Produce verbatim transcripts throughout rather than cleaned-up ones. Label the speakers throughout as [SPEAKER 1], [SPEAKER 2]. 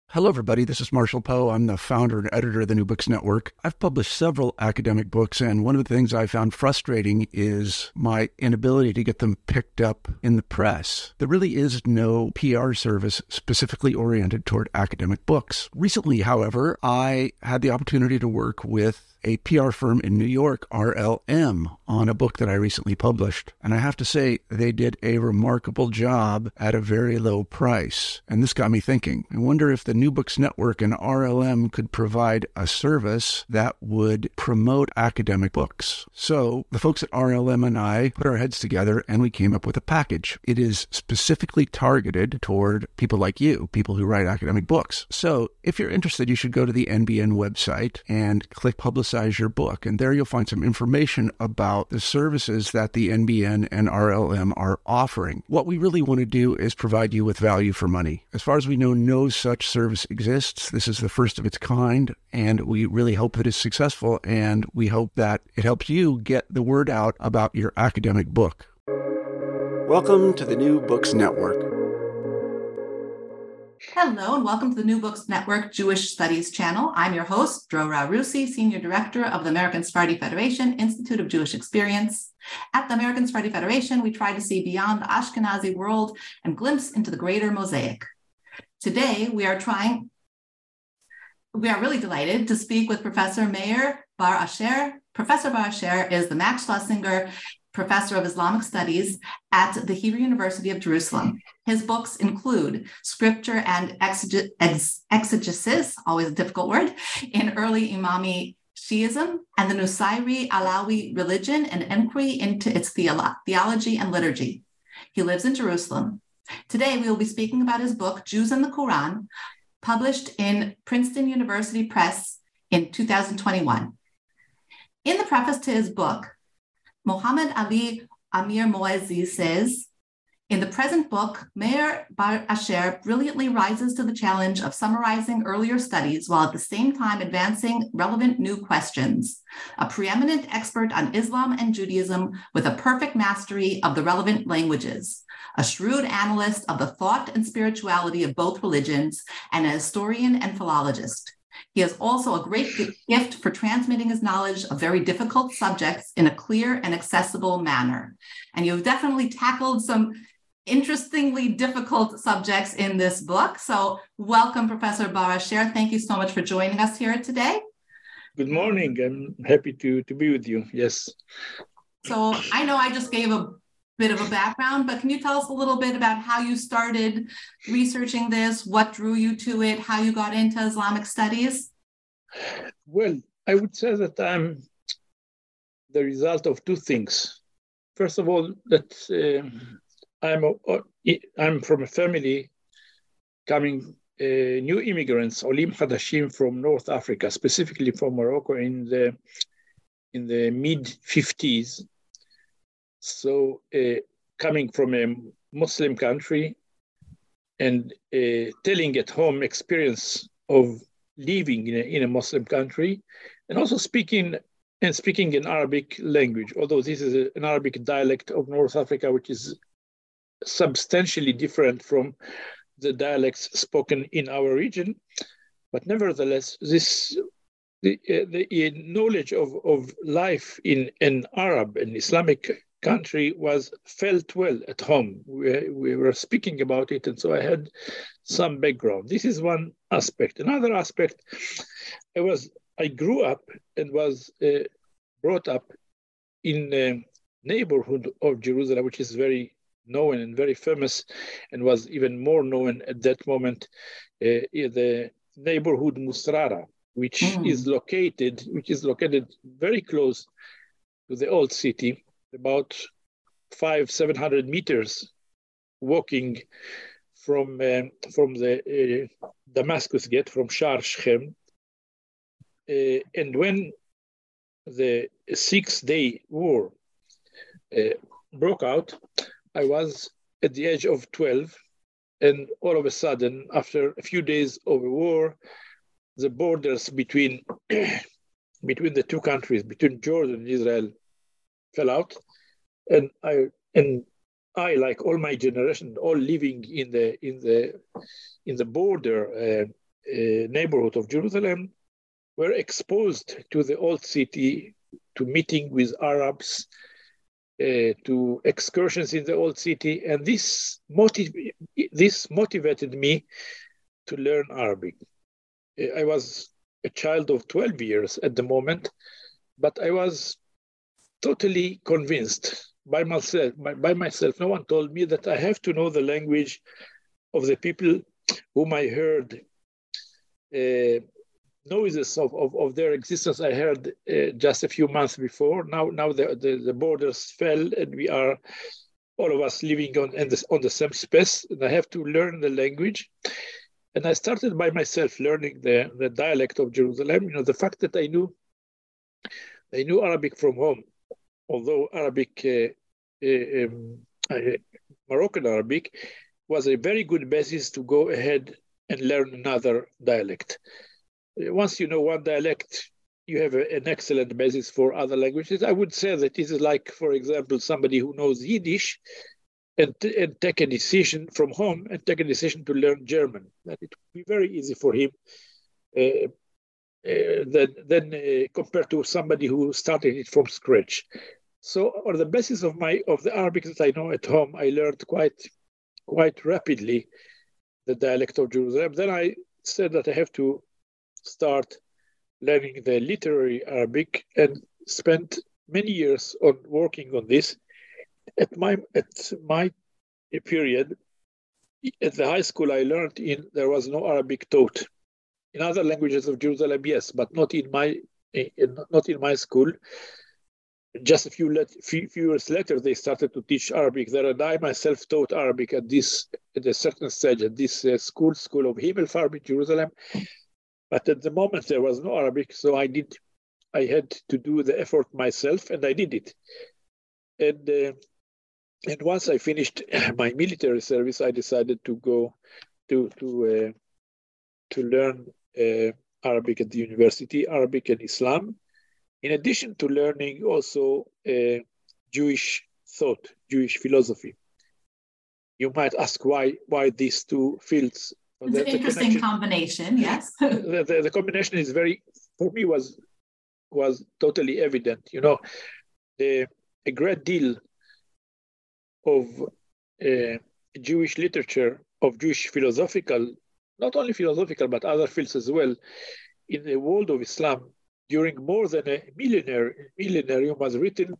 [SPEAKER 1] Hello, everybody. This is Marshall Poe. I'm the founder and editor of the New Books Network. I've published several academic books, and one of the things I found frustrating is my inability to get them picked up in the press. There really is no P R service specifically oriented toward academic books. Recently, however, I had the opportunity to work with a P R firm in New York, R L M, on a book that I recently published. And I have to say, they did a remarkable job at a very low price. And this got me thinking. I wonder if the New Books Network and R L M could provide a service that would promote academic books. So the folks at R L M and I put our heads together and we came up with a package. It is specifically targeted toward people like you, people who write academic books. So if you're interested, you should go to the N B N website and click Publicize your book. And there you'll find some information about the services that the N B N and R L M are offering. What we really want to do is provide you with value for money. As far as we know, no such service exists. This is the first of its kind, and we really hope that it's successful, and we hope that it helps you get the word out about your academic book. Welcome to the New Books Network.
[SPEAKER 2] Hello, and welcome to the New Books Network Jewish Studies channel. I'm your host, Drora Rusi, Senior Director of the American Sephardi Federation Institute of Jewish Experience. At the American Sephardi Federation, we try to see beyond the Ashkenazi world and glimpse into the greater mosaic. Today, we are trying, we are really delighted to speak with Professor Meir Bar Asher. Professor Bar Asher is the Max Schlesinger Professor of Islamic Studies at the Hebrew University of Jerusalem. His books include Scripture and Exege- Ex- Exegesis, always a difficult word, in early Imami Shiism, and the Nusayri Alawi religion, an inquiry into its theolo- theology and liturgy. He lives in Jerusalem. Today, we will be speaking about his book, Jews and the Quran, published in Princeton University Press in two thousand twenty-one. In the preface to his book, Mohammed Ali Amir Moezi says, in the present book, Meir Bar Asher brilliantly rises to the challenge of summarizing earlier studies while at the same time advancing relevant new questions. A preeminent expert on Islam and Judaism with a perfect mastery of the relevant languages, a shrewd analyst of the thought and spirituality of both religions, and a historian and philologist. He has also a great gift for transmitting his knowledge of very difficult subjects in a clear and accessible manner. And you've definitely tackled some interestingly difficult subjects in this book. So welcome, Professor Bar Asher. Thank you so much for joining us here today.
[SPEAKER 3] Good morning. I'm happy to, to be with you. Yes.
[SPEAKER 2] So I know I just gave a bit of a background, but can you tell us a little bit about how you started researching this, what drew you to it, how you got into Islamic studies?
[SPEAKER 3] Well, I would say that I'm the result of two things. First of all, that uh, I'm a, I'm from a family coming uh, new immigrants, Olim Hadashim from North Africa, specifically from Morocco in the in the mid fifties. So uh, coming from a Muslim country and uh, telling at home experience of living in a, in a Muslim country, and also speaking and speaking in Arabic language, although this is a, an Arabic dialect of North Africa, which is substantially different from the dialects spoken in our region. But nevertheless, this the, uh, the knowledge of, of life in an Arab and Islamic country was felt well at home. We, we were speaking about it, and so I had some background. This is one aspect. Another aspect, I was I grew up and was uh, brought up in a neighborhood of Jerusalem, which is very known and very famous, and was even more known at that moment, uh, the neighborhood Musrara, which mm. is located, which is located very close to the old city, about five, seven hundred meters walking from uh, from the uh, Damascus Gate, from Shar Shechem. Uh, and when the Six-Day War uh, broke out, I was at the age of twelve, and all of a sudden, after a few days of a war, the borders between between the two countries, between Jordan and Israel, fell out, and I and I, like all my generation, all living in the in the in the border uh, uh, neighborhood of Jerusalem were exposed to the old city, to meeting with Arabs, uh, to excursions in the old city. And this, motiv- this motivated me to learn Arabic. I was a child of twelve years at the moment, but I was totally convinced by myself, by, by myself. No one told me that I have to know the language of the people whom I heard uh, noises of, of, of their existence. I heard uh, just a few months before. Now, now the, the, the borders fell, and we are all of us living on, on, the, on the same space, and I have to learn the language. And I started by myself learning the, the dialect of Jerusalem. You know, the fact that I knew I knew Arabic from home, although Arabic, uh, uh, um, uh, Moroccan Arabic, was a very good basis to go ahead and learn another dialect. Once you know one dialect, you have a, an excellent basis for other languages. I would say that this is like, for example, somebody who knows Yiddish and, and take a decision from home and take a decision to learn German. That it would be very easy for him uh, uh, than, than uh, compared to somebody who started it from scratch. So on the basis of my of the Arabic that I know at home, I learned quite quite rapidly the dialect of Jerusalem. Then I said that I have to start learning the literary Arabic and spent many years on working on this. At my at my period, at the high school I learned in, there was no Arabic taught. In other languages of Jerusalem, yes, but not in my in, not in my school. Just a few, let, few, few years later, they started to teach Arabic there, and I myself taught Arabic at this at a certain stage at this uh, school, School of Himmelfarb in Jerusalem. But at the moment, there was no Arabic, so I did. I had to do the effort myself, and I did it. And uh, and once I finished my military service, I decided to go to to uh, to learn uh, Arabic at the university, Arabic and Islam. In addition to learning also uh, Jewish thought, Jewish philosophy. You might ask why why these two fields.
[SPEAKER 2] It's the, an interesting combination, yes.
[SPEAKER 3] the, the, the combination is very, for me, was was totally evident. You know, the, a great deal of uh, Jewish literature, of Jewish philosophical, not only philosophical, but other fields as well, in the world of Islam, during more than a millennium, millennium was written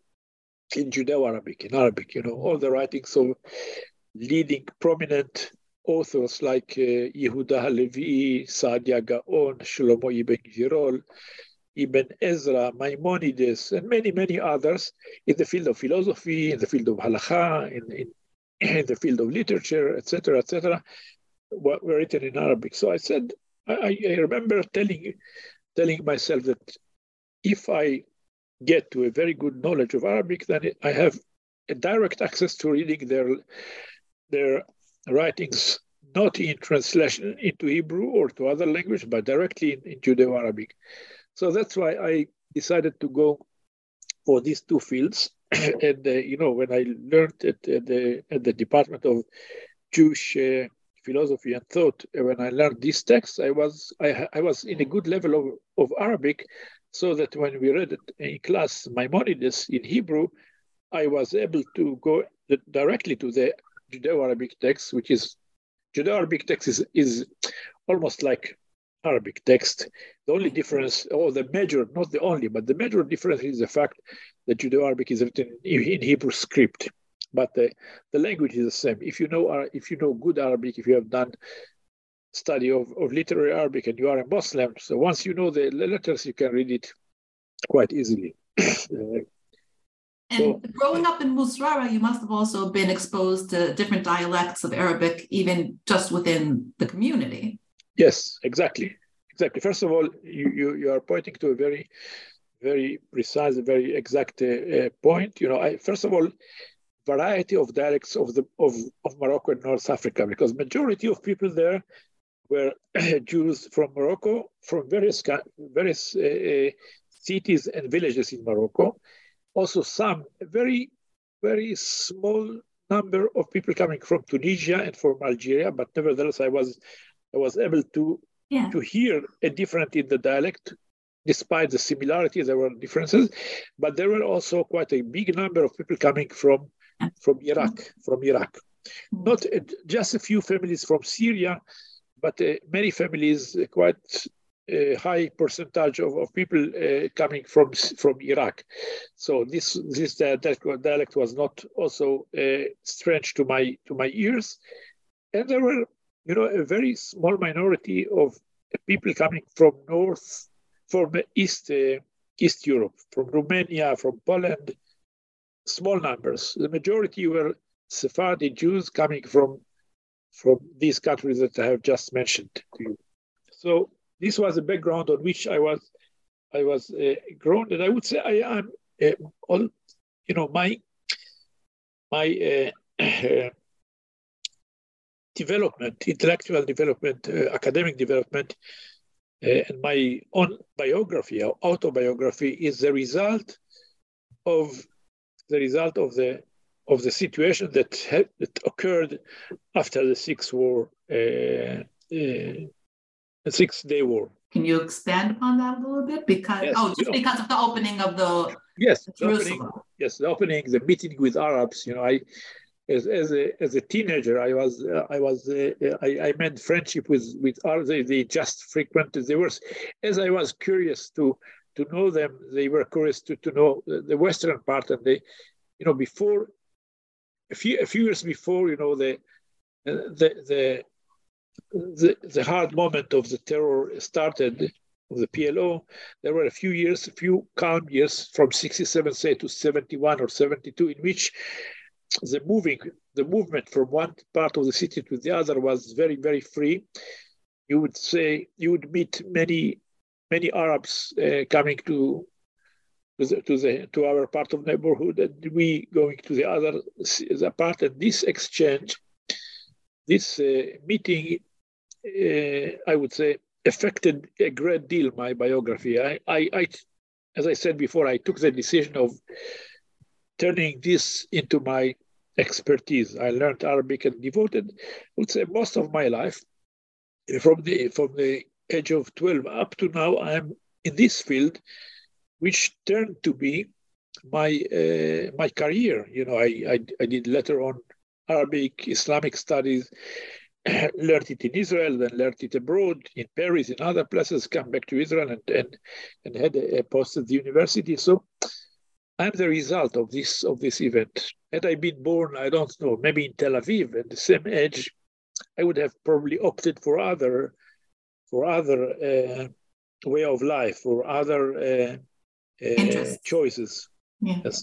[SPEAKER 3] in Judeo-Arabic, in Arabic. You know, all the writings of leading prominent authors like uh, Yehuda Halevi, Saadia Gaon, Shlomo Ibn Girol, Ibn Ezra, Maimonides, and many, many others in the field of philosophy, in the field of halakha, in, in, in the field of literature, et cetera, et cetera, were written in Arabic. So I said, I, I remember telling telling myself that if I get to a very good knowledge of Arabic, then I have a direct access to reading their their writings, not in translation into Hebrew or to other language, but directly in, in Judeo-Arabic. So that's why I decided to go for these two fields. And uh, you know, when I learned at, at the at the Department of Jewish uh, Philosophy and Thought, when I learned these texts, I was I, I was in a good level of, of Arabic, so that when we read it in class Maimonides in Hebrew, I was able to go directly to the Judeo-Arabic text, which is Judeo-Arabic text is, is almost like Arabic text. The only difference, or the major, not the only, but the major difference is the fact that Judeo-Arabic is written in Hebrew script, but the, the language is the same. If you know if you know good Arabic, if you have done study of, of literary Arabic and you are a Muslim, so once you know the letters, you can read it quite easily. uh,
[SPEAKER 2] And
[SPEAKER 3] so,
[SPEAKER 2] growing up in Musrara, you must have also been exposed to different dialects of Arabic, even just within the community.
[SPEAKER 3] Yes, exactly. Exactly. First of all, you, you, you are pointing to a very, very precise, very exact uh, uh, point. You know, I, first of all, variety of dialects of the of, of Morocco and North Africa, because majority of people there were Jews from Morocco, from various various uh, cities and villages in Morocco. Also, some very, very small number of people coming from Tunisia and from Algeria, but nevertheless, I was I was able to
[SPEAKER 2] yeah.
[SPEAKER 3] to hear a difference in the dialect. Despite the similarities, there were differences, but there were also quite a big number of people coming from, from Iraq, from Iraq. Not uh, just a few families from Syria, but uh, many families, uh, quite a high percentage of, of people uh, coming from from Iraq. So this this dialect, dialect was not also uh, strange to my to my ears, and there were, you know, a very small minority of people coming from north, from East uh, East Europe, from Romania, from Poland. Small numbers. The majority were Sephardi Jews coming from from these countries that I have just mentioned to you. So this was the background on which I was I was uh, grown, and I would say I am uh, all, you know, my my uh, development, intellectual development, uh, academic development, uh, and my own biography, or autobiography, is the result of the result of the of the situation that had, that occurred after the Six War, uh, uh, the Six Day War.
[SPEAKER 2] Can you expand upon that a little bit? Because
[SPEAKER 3] yes,
[SPEAKER 2] oh, just
[SPEAKER 3] you know,
[SPEAKER 2] because of the opening of the
[SPEAKER 3] yes, the
[SPEAKER 2] Jerusalem.
[SPEAKER 3] opening, yes, the opening, the meeting with Arabs. You know, I as as a as a teenager, I was uh, I was uh, I, I made friendship with with Arabs. They, they just frequented. They were, as I was curious to to know them, they were curious to to know the Western part, and they, you know, before a few a few years before, you know, the the the the, the hard moment of the terror started, of the P L O. There were a few years, a few calm years from sixty-seven, say, to seventy-one or seventy-two, in which the moving, the movement from one part of the city to the other was very, very free. You would say, you would meet many, many Arabs uh, coming to to the, to the to our part of neighborhood, and we going to the other the part. And this exchange, this uh, meeting, uh, I would say, affected a great deal my biography. I, I, I, as I said before, I took the decision of turning this into my expertise. I learned Arabic and devoted, I would say, most of my life, from the from the age of twelve up to now, I am in this field, which turned to be my uh, my career. You know, I, I I did later on Arabic, Islamic studies, learned it in Israel, then learned it abroad, in Paris, in other places, come back to Israel and and, and had a, a post at the university. So I'm the result of this of this event. Had I been born, I don't know, maybe in Tel Aviv at the same age, I would have probably opted for other for other uh, way of life, or other uh, uh, choices.
[SPEAKER 2] Yeah.
[SPEAKER 3] Yes.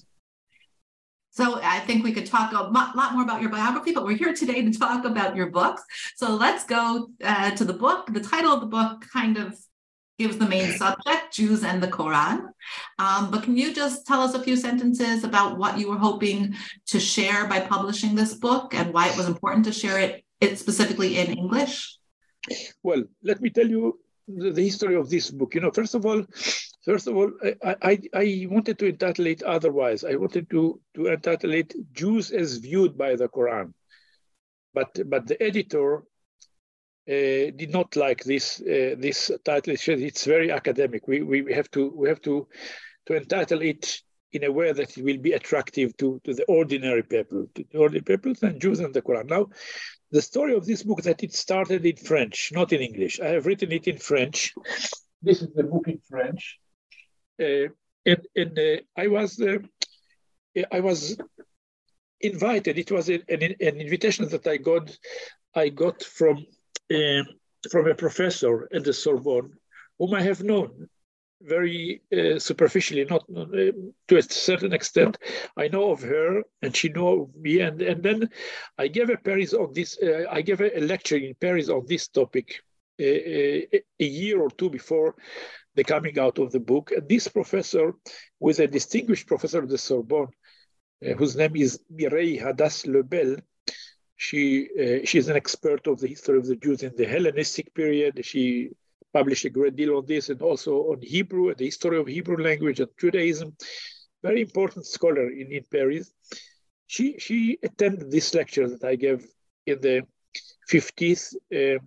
[SPEAKER 2] So I think we could talk a lot more about your biography, but we're here today to talk about your books. So let's go uh, to the book. The title of the book kind of gives the main subject, Jews and the Quran. Um, but can you just tell us a few sentences about what you were hoping to share by publishing this book, and why it was important to share it, it specifically in English?
[SPEAKER 3] Well, let me tell you the, the history of this book. You know, first of all, first of all, I, I, I wanted to entitle it otherwise. I wanted to, to entitle it Jews as Viewed by the Quran. But, but the editor uh, did not like this uh, this title. It's very academic. We, we have to we have to to entitle it in a way that it will be attractive to, to the ordinary people, to the ordinary people and Jews and the Quran. Now, the story of this book, that it started in French, not in English. I have written it in French. This is the book in French. Uh, and and uh, I was uh, I was invited. It was an, an invitation that I got I got from uh, from a professor at the Sorbonne, whom I have known very uh, superficially, not uh, to a certain extent. I know of her, and she know of me. And and then I gave a Paris on this. Uh, I gave a lecture in Paris on this topic uh, a, a year or two before the coming out of the book. And this professor was a distinguished professor of the Sorbonne, uh, whose name is Mireille Hadas-Lebel. She uh, she's an expert of the history of the Jews in the Hellenistic period. She published a great deal on this, and also on Hebrew, the history of Hebrew language and Judaism. Very important scholar in, in Paris. She she attended this lecture that I gave in the fiftieth uh,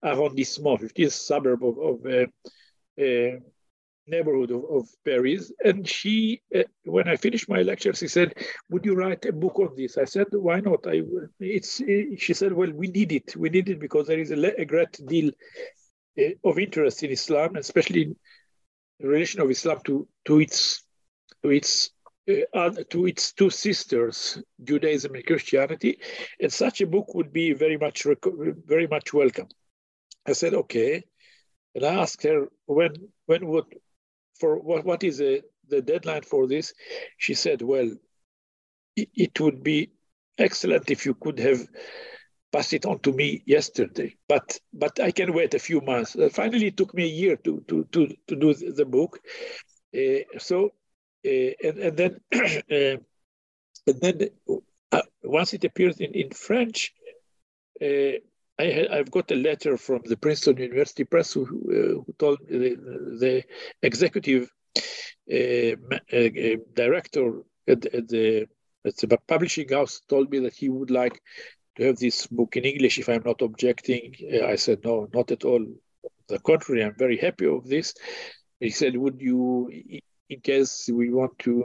[SPEAKER 3] arrondissement, fifteenth suburb of, of uh, uh, neighborhood of, of Paris. And she, uh, when I finished my lecture, she said, "Would you write a book on this?" I said, "Why not?" I, it's. She said, "Well, we need it. We need it because there is a, a great deal uh, of interest in Islam, especially in the relation of Islam to to its to its uh, to its two sisters, Judaism and Christianity, and such a book would be very much very much welcome." I said, "Okay," and I asked her when when would for what what is a, the deadline for this. She said, "Well, it, it would be excellent if you could have passed it on to me yesterday, but but I can wait a few months." Uh, finally, it took me a year to to to to do the book. Uh, so. Uh, and, and then, uh, and then uh, once it appears in, in French, uh, I had, I've got a letter from the Princeton University Press who, uh, who told the, the executive uh, uh, director at, at, the, at the publishing house told me that he would like to have this book in English if I'm not objecting. Uh, I said, "No, not at all. The contrary, I'm very happy of this." He said, "Would you, in case we want to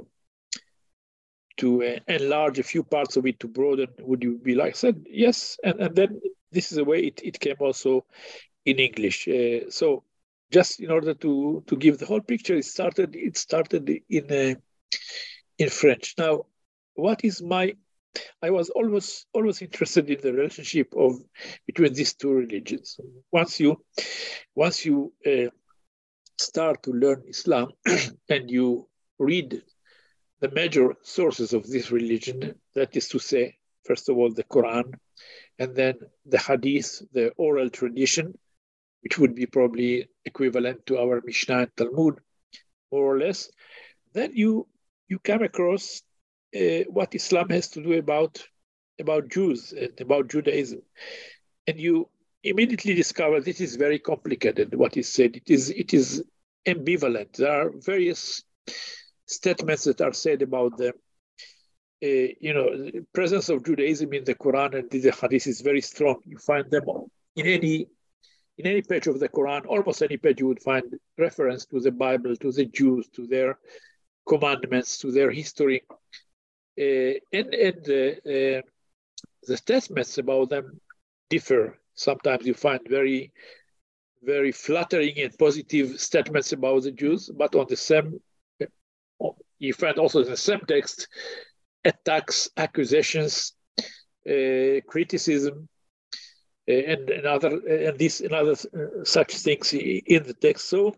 [SPEAKER 3] to uh, enlarge a few parts of it to broaden, would you be like?" I said, "Yes." And, and then this is the way it, it came also in English. Uh, so just in order to, to give the whole picture, it started it started in uh, in French. Now, what is my, I was always always interested in the relationship of between these two religions. Once you once you uh, start to learn Islam and you read the major sources of this religion, that is to say, first of all, the Quran, and then the Hadith, the oral tradition, which would be probably equivalent to our Mishnah and Talmud, more or less, then you you come across uh, what Islam has to do about, about Jews and about Judaism. And you immediately discover this is very complicated, what is said. It is it is ambivalent. There are various statements that are said about them. Uh, you know, the presence of Judaism in the Quran and the Hadith is very strong. You find them in any in any page of the Quran, almost any page you would find reference to the Bible, to the Jews, to their commandments, to their history. Uh, and and uh, uh, the statements about them differ. Sometimes you find very, very flattering and positive statements about the Jews, but on the same, you find also in the same text attacks, accusations, uh, criticism, uh, and, and other and this and other uh, such things in the text. So,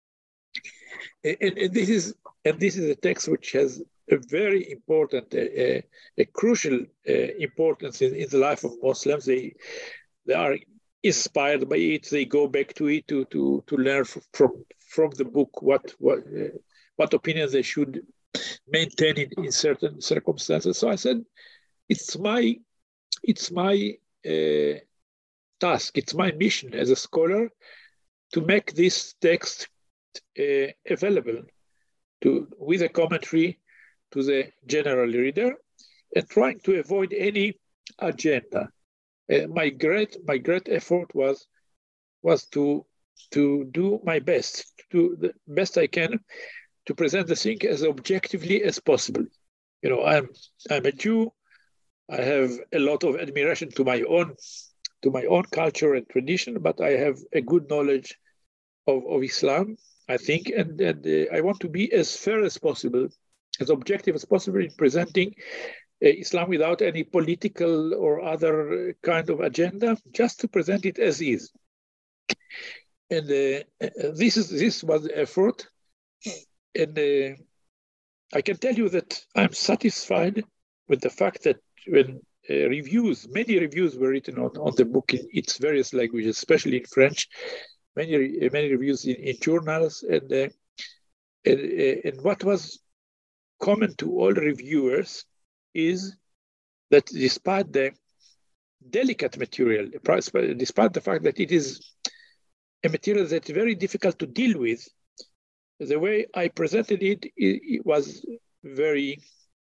[SPEAKER 3] and, and this is and this is a text which has a very important, uh, a crucial uh, importance in, in the life of Muslims. They they are inspired by it. They go back to it to to to learn from from the book what what uh, what opinions they should maintain in, in certain circumstances. So I said, it's my it's my uh, task. It's my mission as a scholar to make this text uh, available to with a commentary to the general reader, and trying to avoid any agenda. Uh, my great my great effort was was to to do my best, to do the best I can, to present the thing as objectively as possible. You know, I'm I'm a Jew. I have a lot of admiration to my own to my own culture and tradition, but I have a good knowledge of, of Islam, I think, and, and uh, I want to be as fair as possible, as objective as possible in presenting uh, Islam without any political or other kind of agenda, just to present it as is. And uh, this is this was the effort. And uh, I can tell you that I'm satisfied with the fact that when uh, reviews, many reviews were written on, on the book in its various languages, especially in French, many many reviews in, in journals, and, uh, and and what was common to all reviewers is that despite the delicate material, despite the fact that it is a material that's very difficult to deal with, the way I presented it, it, it was very,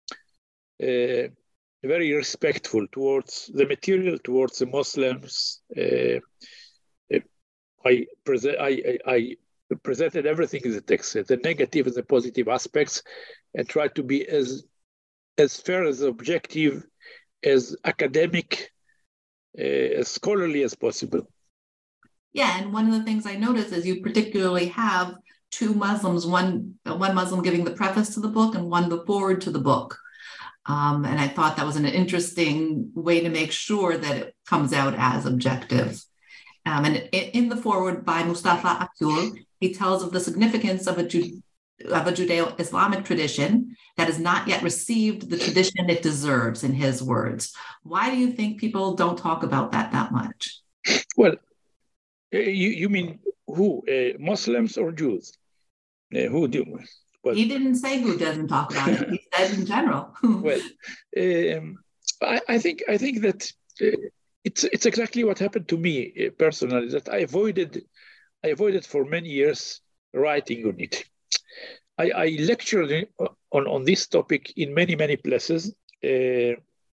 [SPEAKER 3] uh, very respectful towards the material, towards the Muslims, uh, uh, I present I, I I presented everything in the text, the negative and the positive aspects, and tried to be as as fair, as objective, as academic, uh, as scholarly as possible.
[SPEAKER 2] Yeah, and one of the things I noticed is you particularly have two Muslims, one one Muslim giving the preface to the book and one the forward to the book. Um, and I thought that was an interesting way to make sure that it comes out as objective. Um, and in the foreword by Mustafa Akgül, he tells of the significance of a, Ju- of a Judeo-Islamic tradition that has not yet received the tradition it deserves, in his words. Why do you think people don't talk about that that much?
[SPEAKER 3] Well, you, you mean who? Uh, Muslims or Jews? Uh, who do?
[SPEAKER 2] Well, he didn't say who doesn't talk about it. He said in general.
[SPEAKER 3] Well, um, I, I think I think that uh, it's it's exactly what happened to me uh, personally. That I avoided I avoided for many years writing on it. I, I lectured on on this topic in many many places. Uh,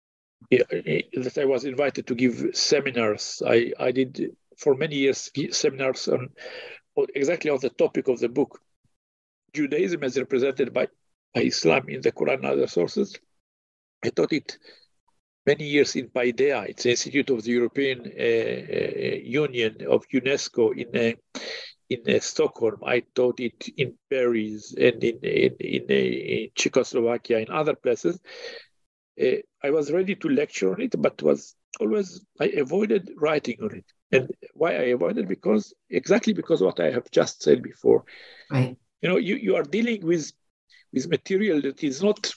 [SPEAKER 3] that I was invited to give seminars. I I did for many years seminars on, on exactly on the topic of the book. Judaism as represented by, by Islam in the Quran and other sources. I taught it many years in Paideia. It's the Institute of the European uh, Union of UNESCO in uh, in uh, Stockholm. I taught it in Paris and in in, in, uh, in Czechoslovakia and other places. Uh, I was ready to lecture on it, but was always I avoided writing on it. And why I avoided? Because exactly because what I have just said before.
[SPEAKER 2] Right.
[SPEAKER 3] You know, you, you are dealing with, with material that is not,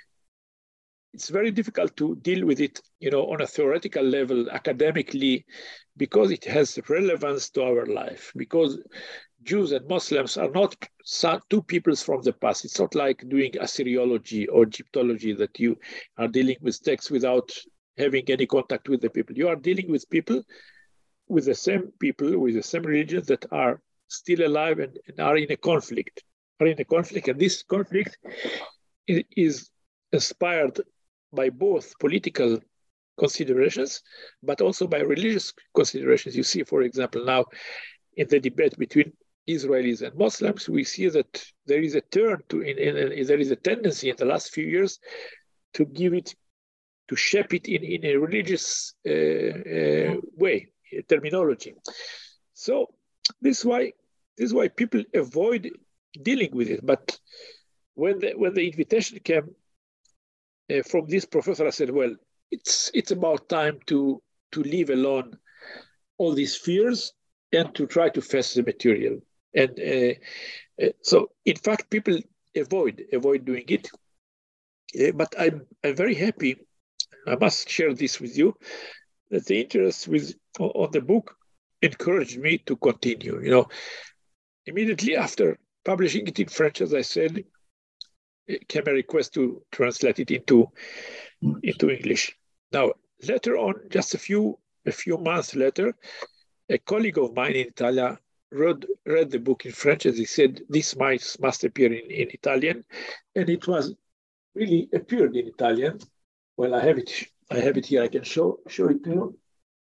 [SPEAKER 3] it's very difficult to deal with it, you know, on a theoretical level, academically, because it has relevance to our life, because Jews and Muslims are not two peoples from the past. It's not like doing Assyriology or Egyptology that you are dealing with texts without having any contact with the people. You are dealing with people, with the same people, with the same religions that are still alive and, and are in a conflict, are in a conflict. And this conflict is, is inspired by both political considerations, but also by religious considerations. You see, for example, now in the debate between Israelis and Muslims, we see that there is a turn to, in, in, in, there is a tendency in the last few years to give it, to shape it in, in a religious uh, uh, way, terminology. So, This is why this is why people avoid dealing with it. But when the when the invitation came uh, from this professor, I said, "Well, it's it's about time to to leave alone all these fears and to try to face the material." And uh, uh, so, in fact, people avoid avoid doing it. Uh, but I'm I'm very happy. I must share this with you. That the interest with on the book encouraged me to continue. You know, immediately after publishing it in French, as I said, it came a request to translate it into into English. Now, later on, just a few a few months later, a colleague of mine in Italia read read the book in French, as he said, "This might must appear in, in Italian," and it was really appeared in Italian. Well, I have it. I have it here. I can show show it to you.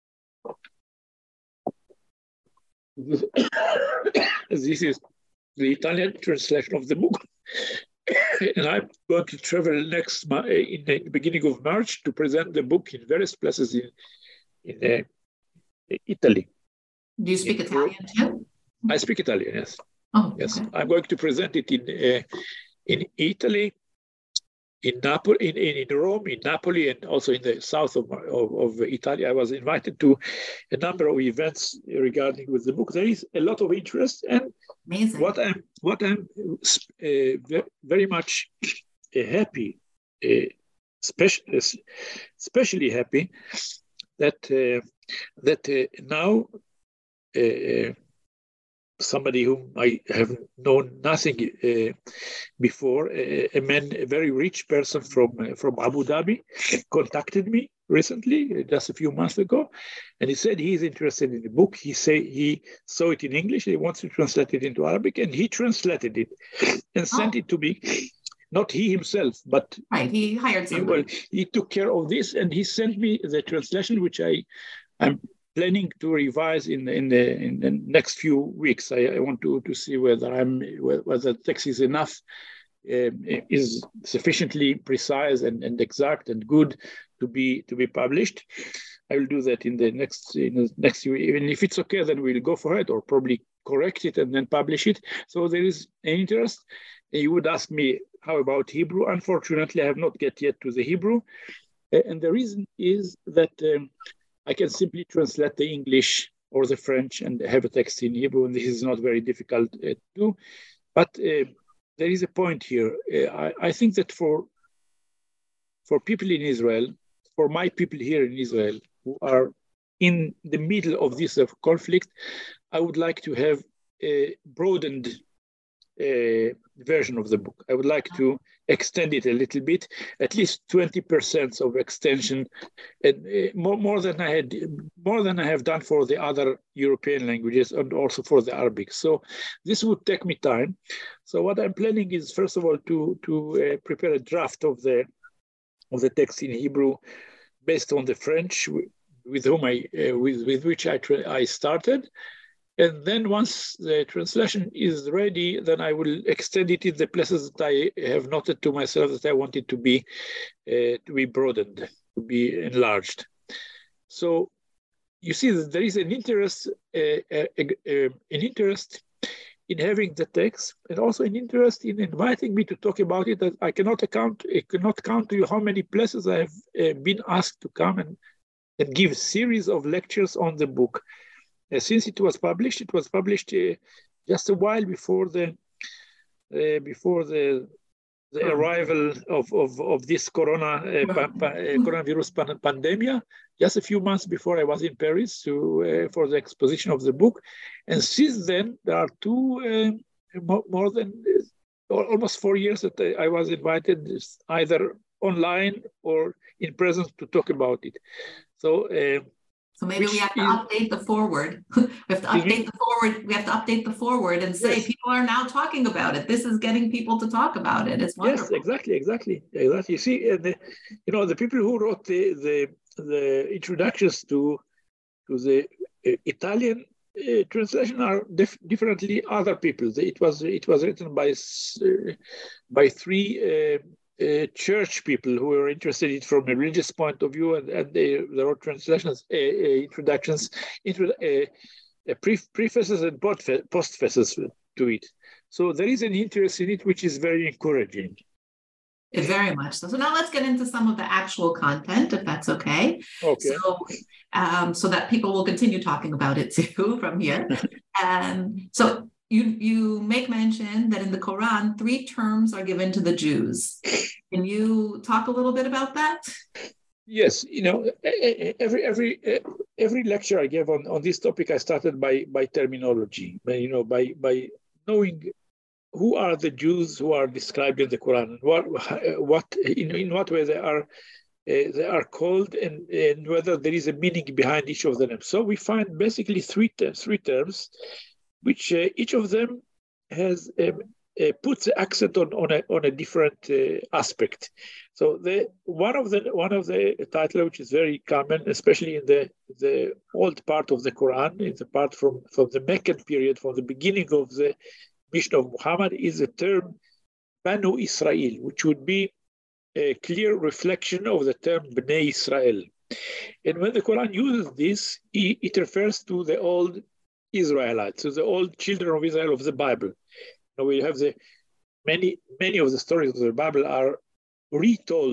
[SPEAKER 3] This, this is the Italian translation of the book, and I'm going to travel next in the beginning of March to present the book in various places in in uh, Italy.
[SPEAKER 2] Do you speak in Italian too?
[SPEAKER 3] I speak Italian. Yes.
[SPEAKER 2] Oh,
[SPEAKER 3] yes.
[SPEAKER 2] Okay.
[SPEAKER 3] I'm going to present it in uh, in Italy, in Napoli, in, in, in Rome, in Napoli, and also in the south of, of, of Italy. I was invited to a number of events regarding with the book. There is a lot of interest, and
[SPEAKER 2] Amazing.
[SPEAKER 3] what I'm what I'm uh, very much uh, happy, uh, especially especially happy that uh, that uh, now. Uh, somebody whom I have known nothing uh, before, a, a man, a very rich person from uh, from Abu Dhabi, contacted me recently, just a few months ago, and he said he is interested in the book. He say he saw it in English, he wants to translate it into Arabic, and he translated it and sent
[SPEAKER 2] Oh.
[SPEAKER 3] it to me. Not he himself, but
[SPEAKER 2] right, he hired somebody.
[SPEAKER 3] Well, he took care of this, and he sent me the translation, which I I'm planning to revise in the, in the in the next few weeks. I, I want to to see whether I'm whether the text is enough, uh, is sufficiently precise and, and exact and good to be to be published. I will do that in the next in the next few. Even if it's okay, then we'll go for it, or probably correct it and then publish it. So there is an interest. You would ask me, how about Hebrew? Unfortunately, I have not get yet to the Hebrew, and the reason is that. Um, I can simply translate the English or the French and have a text in Hebrew, and this is not very difficult uh, to do. But uh, there is a point here. Uh, I, I think that for, for people in Israel, for my people here in Israel who are in the middle of this uh, conflict, I would like to have a broadened uh, version of the book. I would like to extend it a little bit, at least twenty percent of extension, and uh, more, more than I had, more than I have done for the other European languages and also for the Arabic. So this would take me time. So what I'm planning is, first of all, to to uh, prepare a draft of the of the text in Hebrew, based on the French, with whom I uh, with with which I tra- I started. And then once the translation is ready, then I will extend it in the places that I have noted to myself that I want it to be uh, to be broadened, to be enlarged. So you see that there is an interest, uh, uh, uh, an interest in having the text, and also an interest in inviting me to talk about it. That I cannot account, I cannot count to you how many places I have uh, been asked to come and, and give a series of lectures on the book. Uh, since it was published, it was published uh, just a while before the uh, before the the arrival of, of, of this corona uh, pa, pa, uh, coronavirus pan- pandemia. Just a few months before I was in Paris to uh, for the exposition of the book, and since then there are two uh, more, more than uh, almost four years that I, I was invited either online or in presence to talk about it. So. Uh,
[SPEAKER 2] So maybe Which we have to is, update the forward. we have to update the forward. We have to update the forward and say yes. People are now talking about it. This is getting people to talk about it. It's wonderful.
[SPEAKER 3] Yes, exactly, exactly, exactly. You see, uh, the, you know, the people who wrote the the, the introductions to to the uh, Italian uh, translation are def- differently other people. It was it was written by uh, by three. Uh, Uh, church people who were interested in it from a religious point of view, and, and they, there were translations, uh, uh, introductions, intro, uh, uh, pre- prefaces and postfaces to it. So there is an interest in it, which is very encouraging.
[SPEAKER 2] It very much so. So now let's get into some of the actual content, if that's okay.
[SPEAKER 3] Okay.
[SPEAKER 2] So, um, so that people will continue talking about it too from here. And so. You you make mention that in the Quran, three terms are given to the Jews. Can you talk a little bit about that?
[SPEAKER 3] Yes, you know, every every every lecture I gave on, on this topic, I started by by terminology, by, you know, by by knowing who are the Jews who are described in the Quran, what what in, in what way they are uh, they are called, and, and whether there is a meaning behind each of them. So we find basically three three terms. Which uh, each of them has um, uh, puts the accent on on a on a different uh, aspect. So the one of the one of the title, which is very common, especially in the the old part of the Quran, in the part from from the Meccan period, from the beginning of the mission of Muhammad, is the term Banu Israel, which would be a clear reflection of the term Bnei Israel. And when the Quran uses this, it refers to the old Israelites, so the old children of Israel of the Bible. Now we have the many many of the stories of the Bible are retold,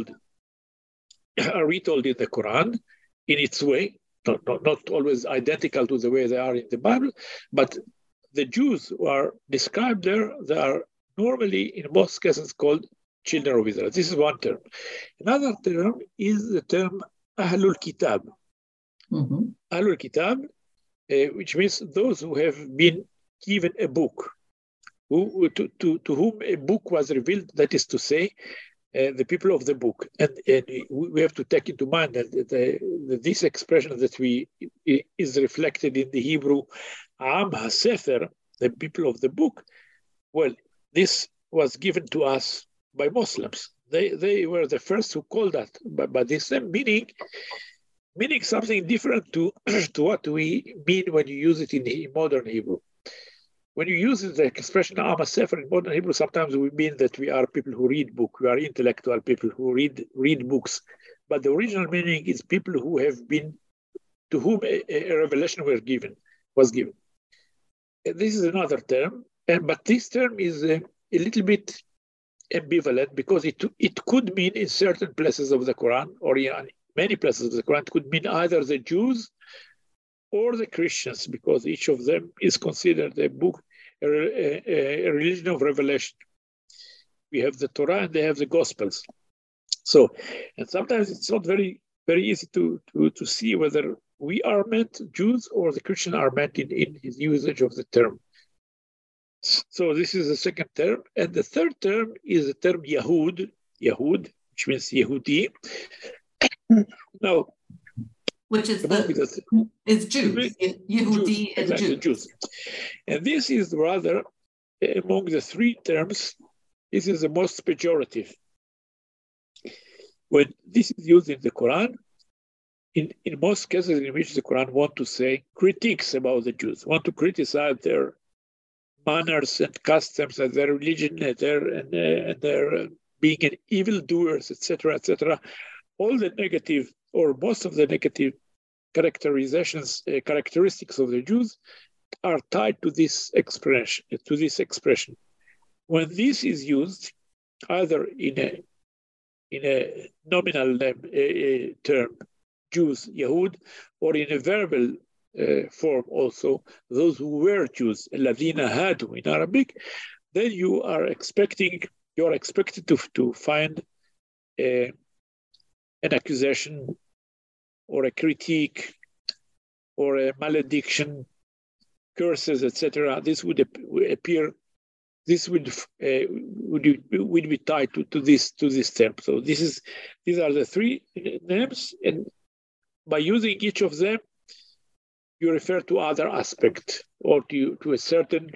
[SPEAKER 3] are retold in the Quran in its way, not, not, not always identical to the way they are in the Bible, but the Jews who are described there, they are normally in most cases called children of Israel. This is one term. Another term is the term Ahlul Kitab.
[SPEAKER 2] Mm-hmm.
[SPEAKER 3] Ahlul Kitab, Uh, which means those who have been given a book, who to, to, to whom a book was revealed, that is to say, uh, the people of the book. And, and we have to take into mind that, the, that this expression that we is reflected in the Hebrew, Am HaSefer, the people of the book, well, this was given to us by Muslims. They they were the first who called that by, by this name, meaning meaning something different to, to what we mean when you use it in, in modern Hebrew. When you use the expression Am HaSefer in modern Hebrew, sometimes we mean that we are people who read books, we are intellectual people who read read books. But the original meaning is people who have been, to whom a, a revelation was given. Was given. This is another term, and but this term is a, a little bit ambivalent because it it could mean in certain places of the Quran, or in many places of the Quran, it could mean either the Jews or the Christians, because each of them is considered a book, a, a, a religion of revelation. We have the Torah and they have the Gospels. So, and sometimes it's not very, very easy to, to, to see whether we are meant Jews or the Christians are meant in, in his usage of the term. So this is the second term. And the third term is the term Yahud, Yahud, which means Yehudi. Now,
[SPEAKER 2] which is the, is Jews. Yehudi is
[SPEAKER 3] exactly,
[SPEAKER 2] Jews.
[SPEAKER 3] Jews. And this is rather, among the three terms, this is the most pejorative. When this is used in the Quran, in, in most cases in which the Quran want to say critiques about the Jews, want to criticize their manners and customs and their religion and their, and, uh, and their uh, being an evildoers, et cetera, et cetera. All the negative, or most of the negative characterizations, uh, characteristics of the Jews are tied to this expression. To this expression, when this is used, either in a in a nominal name, a, a term, Jews, Yahud, or in a verbal uh, form also, those who were Jews, Ladina Hadu in Arabic, then you are expecting, you are expected to, to find a, an accusation or a critique or a malediction, curses, et cetera. This would appear, this would uh, would would be tied to, to this to this term. So this is these are the three names, and by using each of them, you refer to other aspect or to to a certain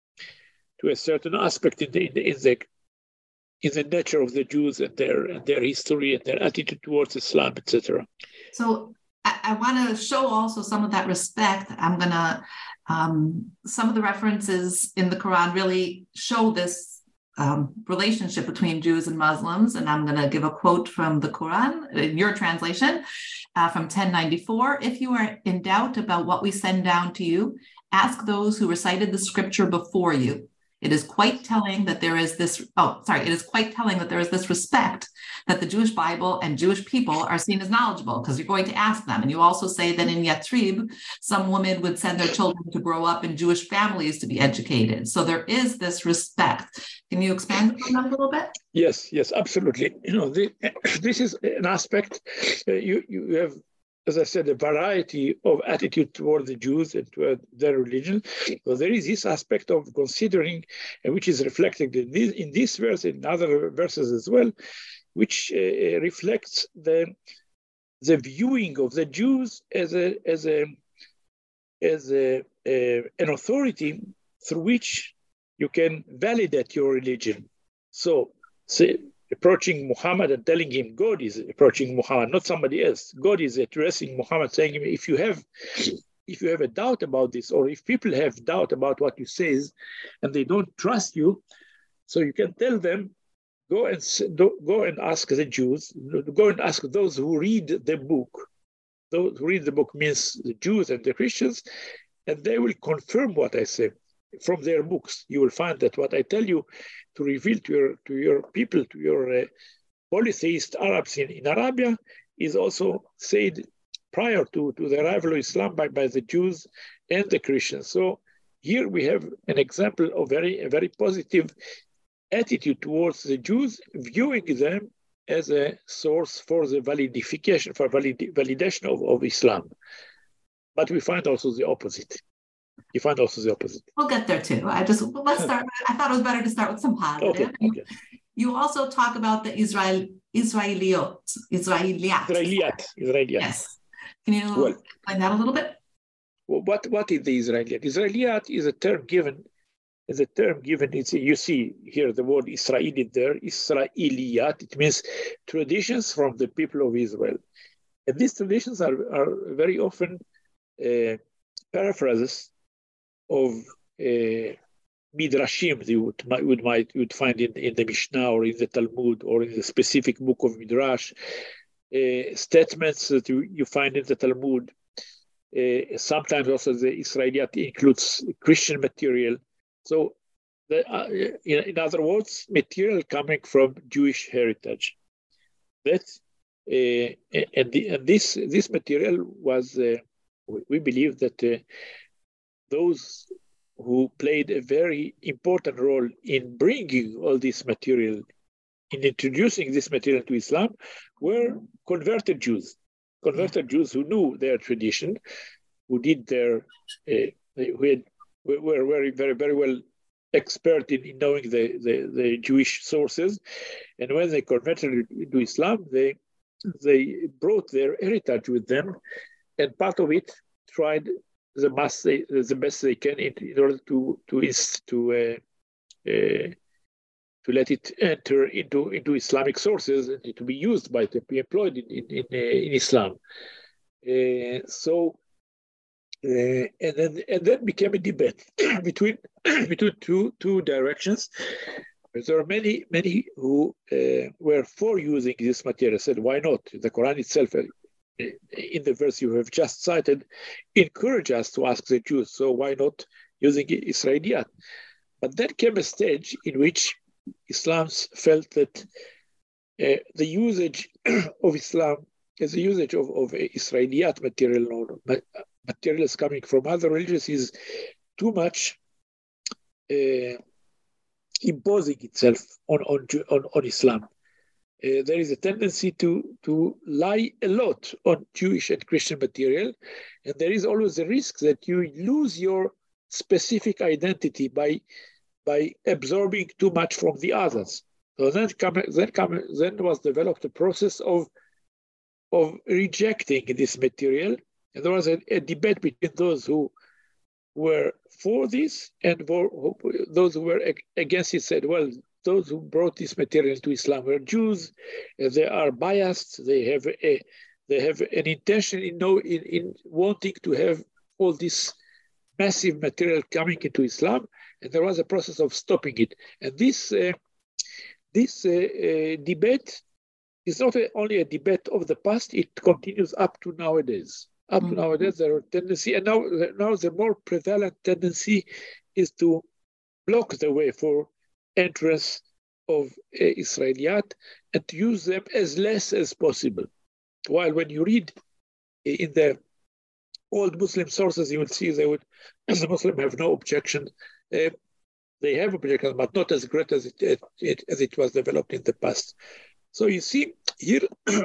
[SPEAKER 3] to a certain aspect in the in the, in the in the nature of the Jews and their and their history and their attitude towards Islam, et cetera.
[SPEAKER 2] So I, I want to show also some of that respect. I'm gonna um, some of the references in the Quran really show this um, relationship between Jews and Muslims, and I'm going to give a quote from the Quran in your translation uh, from ten ninety-four. If you are in doubt about what we send down to you, ask those who recited the scripture before you. It is quite telling that there is this, oh, sorry, it is quite telling that there is this respect that the Jewish Bible and Jewish people are seen as knowledgeable, because you're going to ask them. And you also say that in Yathrib, some women would send their children to grow up in Jewish families to be educated. So there is this respect. Can you expand on that a little bit?
[SPEAKER 3] Yes, yes, absolutely. You know, the, this is an aspect, uh, you, you have, as I said, a variety of attitude toward the Jews and toward their religion. So there is this aspect of considering, and which is reflected in this, in this verse and in other verses as well, which uh, reflects the the viewing of the Jews as a as a as a, a an authority through which you can validate your religion. So, say, approaching Muhammad and telling him God is approaching Muhammad, not somebody else. God is addressing Muhammad, saying, if you have if you have a doubt about this, or if people have doubt about what you say and they don't trust you, so you can tell them, go and go and ask the Jews, go and ask those who read the book. Those who read the book means the Jews and the Christians, and they will confirm what I say. From their books, you will find that what I tell you to reveal to your to your people, to your uh, polytheist Arabs in, in Arabia, is also said prior to, to the arrival of Islam by, by the Jews and the Christians. So here we have an example of very a very positive attitude towards the Jews, viewing them as a source for the validification, for valid, validation of, of Islam. But we find also the opposite. You find also the opposite.
[SPEAKER 2] We'll get there too. I just, well, let's start. I thought it was better to start with some positive.
[SPEAKER 3] Okay, okay.
[SPEAKER 2] You also talk about the Israel, Israeliot, Israeliyat.
[SPEAKER 3] Israeliyat, Israeliyat.
[SPEAKER 2] Yes. Can you
[SPEAKER 3] well,
[SPEAKER 2] explain that a little bit?
[SPEAKER 3] Well, what, what is the Israeliyat? Israeliyat is a term given, is a term given, it's, you see here the word Israeli there, Israeliyat, it means traditions from the people of Israel. And these traditions are, are very often uh, paraphrases of uh, midrashim you would, would, might, you would find in, in the Mishnah or in the Talmud or in the specific book of Midrash, uh, statements that you, you find in the Talmud. Uh, sometimes also the Israeliyat includes Christian material. So, the, uh, in, in other words, material coming from Jewish heritage. That uh, and, the, and this this material was, uh, we believe that uh, those who played a very important role in bringing all this material, in introducing this material to Islam, were converted Jews. Converted Jews who knew their tradition, who did their, uh, who had, were very, very, very well expert in, in knowing the, the, the Jewish sources. And when they converted to Islam, they they brought their heritage with them, and part of it tried the best they, the best they can in, in order to to to uh, uh, to let it enter into, into Islamic sources and to be used by to be employed in in, in, uh, in Islam. Uh, so uh, and then and then became a debate between between two two directions. There are many many who uh, were for using this material. Said, why not? The Quran itself, uh, in the verse you have just cited, encourage us to ask the Jews. So why not using Israeliyat? But then came a stage in which Islams felt that uh, the usage of Islam as the usage of, of Israeliyat material or materials coming from other religions is too much uh, imposing itself on, on, on, on Islam. Uh, there is a tendency to, to lie a lot on Jewish and Christian material, and there is always a risk that you lose your specific identity by, by absorbing too much from the others. So then, come, then, come, then was developed a process of, of rejecting this material, and there was a, a debate between those who were for this and for, those who were against it. Said, well, those who brought this material to Islam were Jews. They are biased. They have a, they have an intention in, know, in, in wanting to have all this massive material coming into Islam, and there was a process of stopping it. And this uh, this uh, uh, debate is not a, only a debate of the past; it continues up to nowadays. Up to mm-hmm. nowadays, there are tendency, and now now the more prevalent tendency is to block the way for entrance of uh, Israeliyat and to use them as less as possible. While when you read in the old Muslim sources, you will see they would, as a Muslim, have no objection. Uh, they have objections, but not as great as it, it as it was developed in the past. So you see here,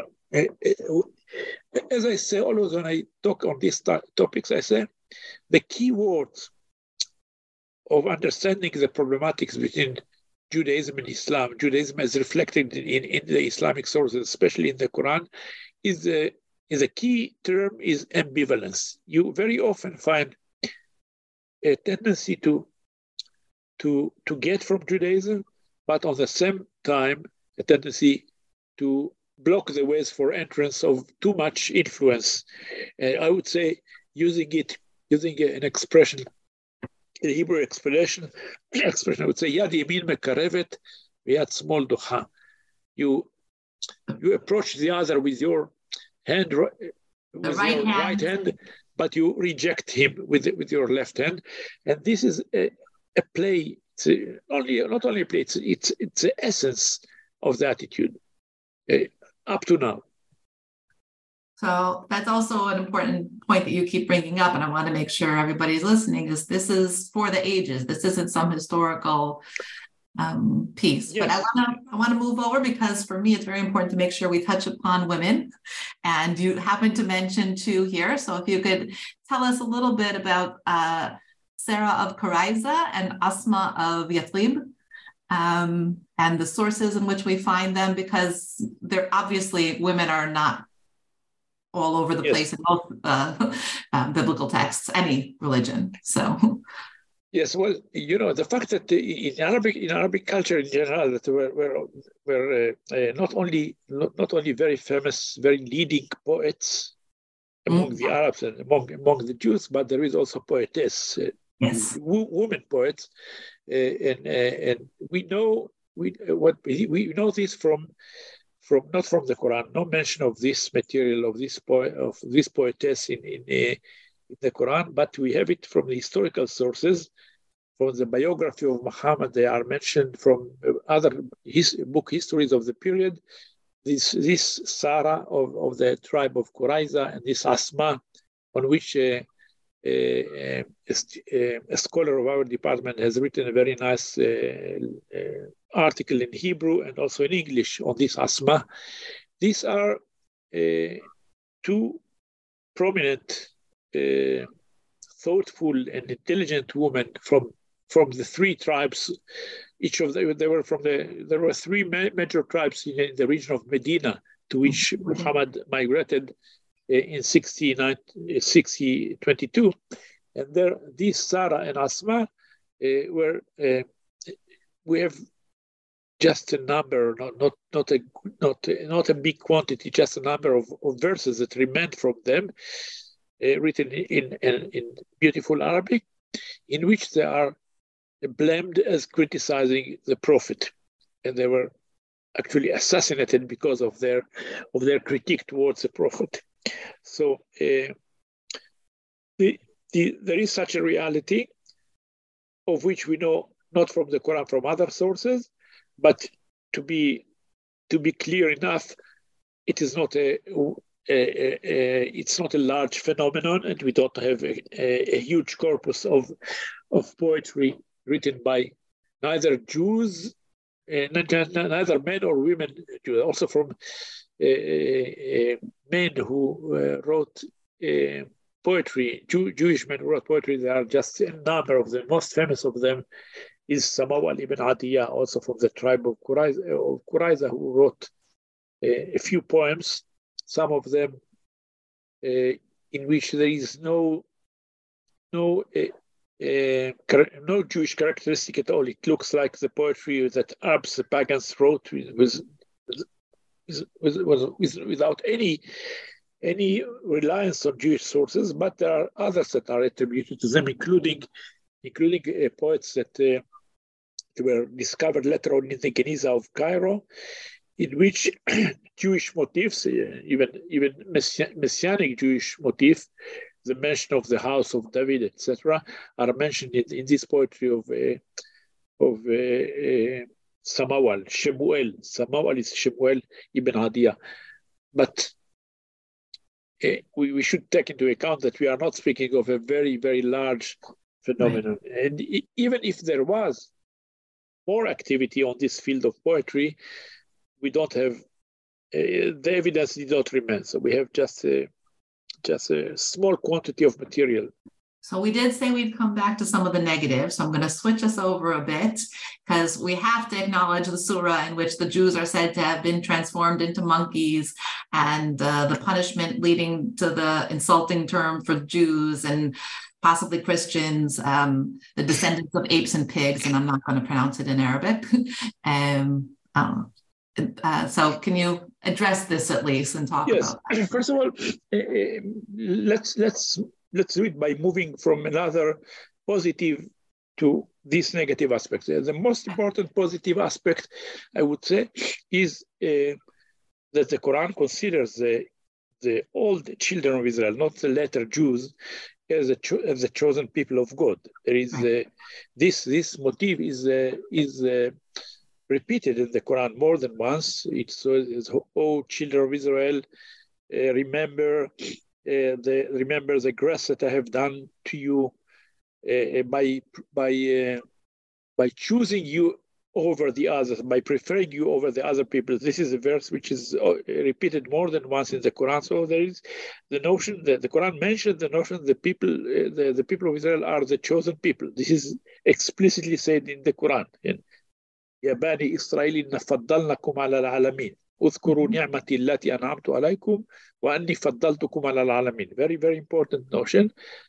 [SPEAKER 3] as I say always when I talk on these topics, I say the key words of understanding the problematics between Judaism and Islam, Judaism as reflected in, in the Islamic sources, especially in the Quran, is a, is a key term is ambivalence. You very often find a tendency to, to, to get from Judaism, but on the same time, a tendency to block the ways for entrance of too much influence. Uh, I would say using it, using an expression, a Hebrew expression, expression I would say, Yad Yamin mekarevet, Yad Smol docha. You you approach the other with your hand, with
[SPEAKER 2] the right
[SPEAKER 3] your
[SPEAKER 2] hand.
[SPEAKER 3] right hand, but you reject him with with your left hand, and this is a, a play. It's a, only not only a play. It's it's it's the essence of the attitude uh, up to now.
[SPEAKER 2] So that's also an important point that you keep bringing up, and I want to make sure everybody's listening, is this is for the ages. This isn't some historical um, piece. Yes. But I want to I want to move over, because for me, it's very important to make sure we touch upon women. And you happen to mention two here. So if you could tell us a little bit about uh, Sarah of Karaiza and Asma of Yathrib, um, and the sources in which we find them, because they're obviously, women are not all over the yes. place in both uh, uh, biblical texts, any religion. So,
[SPEAKER 3] Yes, well, you know, the fact that in Arabic in Arabic culture in general, that were were, were uh, uh, not only not, not only very famous, very leading poets among mm. the Arabs and among among the Jews, but there is also poetess, uh,
[SPEAKER 2] yes,
[SPEAKER 3] w- women poets, uh, and uh, and we know we uh, what we, we know this from from not from the Quran. No mention of this material of this po- of this poetess in in. Uh, in the Quran, but we have it from the historical sources, from the biography of Muhammad. They are mentioned from other his, book histories of the period. This, this Sarah of, of the tribe of Qurayza and this Asma, on which uh, a, a, a scholar of our department has written a very nice uh, uh, article in Hebrew and also in English on this Asma. These are uh, two prominent Uh, thoughtful and intelligent women from from the three tribes. Each of them, they were from the. There were three ma- major tribes in, in the region of Medina, to which Muhammad migrated uh, in sixty twenty-two, and there, these Sarah and Asma uh, were. Uh, we have just a number, not not not a not not a big quantity, just a number of, of verses that remained from them. Uh, written in, in, in beautiful Arabic, in which they are blamed as criticizing the Prophet, and they were actually assassinated because of their of their critique towards the Prophet. So uh, the, the, there is such a reality, of which we know not from the Quran, from other sources, but to be to be clear enough, it is not a Uh, uh, uh, it's not a large phenomenon, and we don't have a, a, a huge corpus of of poetry written by neither Jews, uh, neither men or women, also from uh, uh, men who uh, wrote uh, poetry, Jew, Jewish men who wrote poetry. There are just a number of them. Most famous of them is Samawal ibn Atiyah, also from the tribe of Qurayza, of Qurayza, who wrote uh, a few poems. Some of them uh, in which there is no no uh, uh, no Jewish characteristic at all. It looks like the poetry that Arabs, the pagans, wrote with, with, with, with, without any any reliance on Jewish sources. But there are others that are attributed to them, including including uh, poets that uh, were discovered later on in the Geniza of Cairo, in which Jewish motifs, uh, even even messianic Jewish motif, the mention of the house of David, et cetera, are mentioned in, in this poetry of uh, of uh, uh, Samawal, Shemuel. Samawal is Shemuel ibn Adiyah. But uh, we, we should take into account that we are not speaking of a very, very large phenomenon. Right. And even if there was more activity on this field of poetry, we don't have uh, the evidence did not remain. So we have just a, just a small quantity of material.
[SPEAKER 2] So we did say we'd come back to some of the negatives. So I'm going to switch us over a bit, because we have to acknowledge the surah in which the Jews are said to have been transformed into monkeys, and uh, the punishment leading to the insulting term for Jews and possibly Christians, um, the descendants of apes and pigs, and I'm not going to pronounce it in Arabic. um, um, Uh, so can you address this at least and talk
[SPEAKER 3] yes.
[SPEAKER 2] about that?
[SPEAKER 3] First of all, uh, let's let's let's do it by moving from another positive to this negative aspect. The most important positive aspect, I would say, is uh, that the Quran considers the the old children of Israel, not the later Jews, as a cho- as the chosen people of God. There is uh, this this motif is uh, is uh, repeated in the Quran more than once. It says, "Oh, children of Israel, uh, remember uh, the remember the grace that I have done to you uh, by by uh, by choosing you over the others, by preferring you over the other people." This is a verse which is uh, repeated more than once in the Quran. So there is the notion that the Quran mentioned the notion that the people uh, the, the people of Israel are the chosen people. This is explicitly said in the Quran. And يا بني إسرائيل إن فضلناكم على العالمين اذكروا نعمتي التي أنعمت عليكم وأني فضلتكم على العالمين. Very, very important notion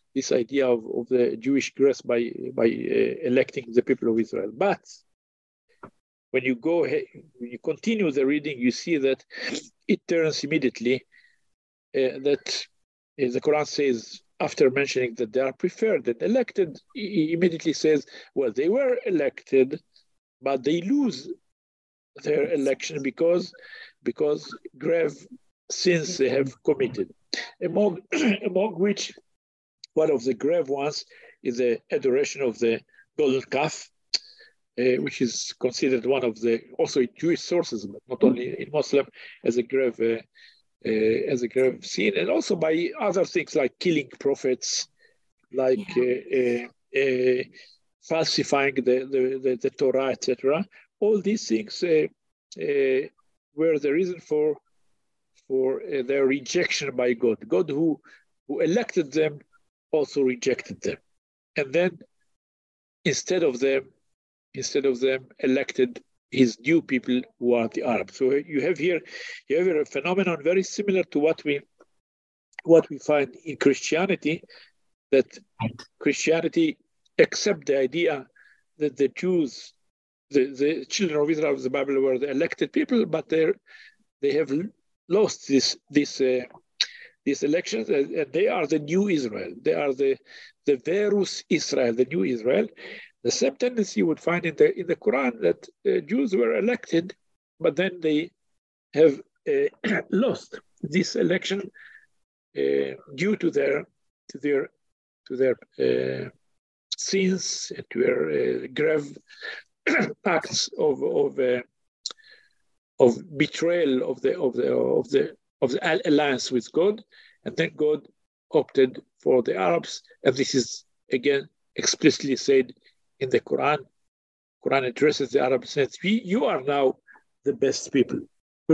[SPEAKER 3] this idea of, of the Jewish grace by, by uh, electing the people of Israel. But when you go, when you continue the reading, you see that it turns immediately uh, that uh, the Quran says, after mentioning that they are preferred and elected, it immediately says, well, they were elected, but they lose their election because, because grave sins they have committed, among, among which one of the grave ones is the adoration of the golden calf, uh, which is considered one of the, also in Jewish sources, but not only in Muslim, as a grave uh, uh, as a grave sin, and also by other things like killing prophets, like yeah. uh, uh, falsifying the, the, the, the Torah, et cetera. All these things uh, uh, were the reason for for uh, their rejection by God. God who, who elected them also rejected them. And then instead of them, instead of them elected his new people who are the Arabs. So you have here, you have here a phenomenon very similar to what we what we find in Christianity, that Christianity accept the idea that the Jews, the, the children of Israel of the Bible were the elected people, but they they have lost this this uh, these elections, and they are the new Israel. They are the the Verus Israel, the new Israel. The same tendency you would find in the in the Quran that uh, Jews were elected, but then they have uh, lost this election uh, due to their to their to their uh, sins and to their uh, grave acts of of uh, of betrayal of the of the of the of the alliance with God, and then God opted for the Arabs, and this is again explicitly said in the Quran. Quran addresses the Arabs and says, we, you are now the best people. You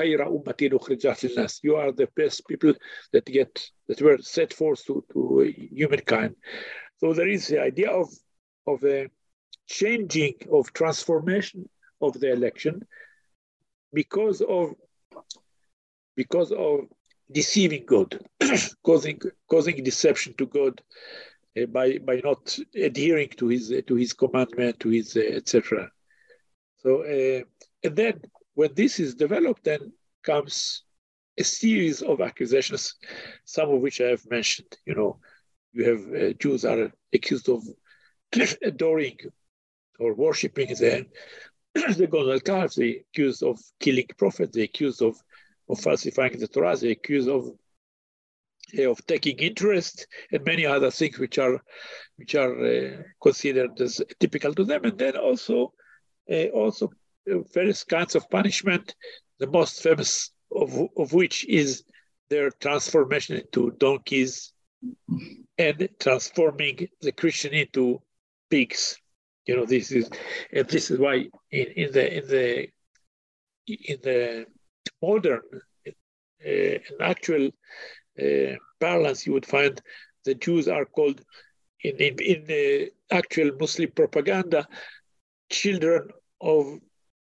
[SPEAKER 3] are the best people that get that were set forth to, to humankind. So there is the idea of, of a changing, of transformation of the election because of because of deceiving God, causing causing deception to God uh, by by not adhering to his uh, to his commandment, to his uh, et cetera. So uh, and then when this is developed, then comes a series of accusations, some of which I have mentioned. You know, you have uh, Jews are accused of adoring or worshiping the the golden calf. They accused of killing prophets. They accused of of falsifying the Torah. They accused of uh, of taking interest and many other things which are which are uh, considered as typical to them. And then also uh, also uh, various kinds of punishment. The most famous of of which is their transformation into donkeys and transforming the Christian into pigs. You know, this is and this is why in, in the in the in the modern uh, and actual uh, parlance, you would find the Jews are called in in, in the actual Muslim propaganda children of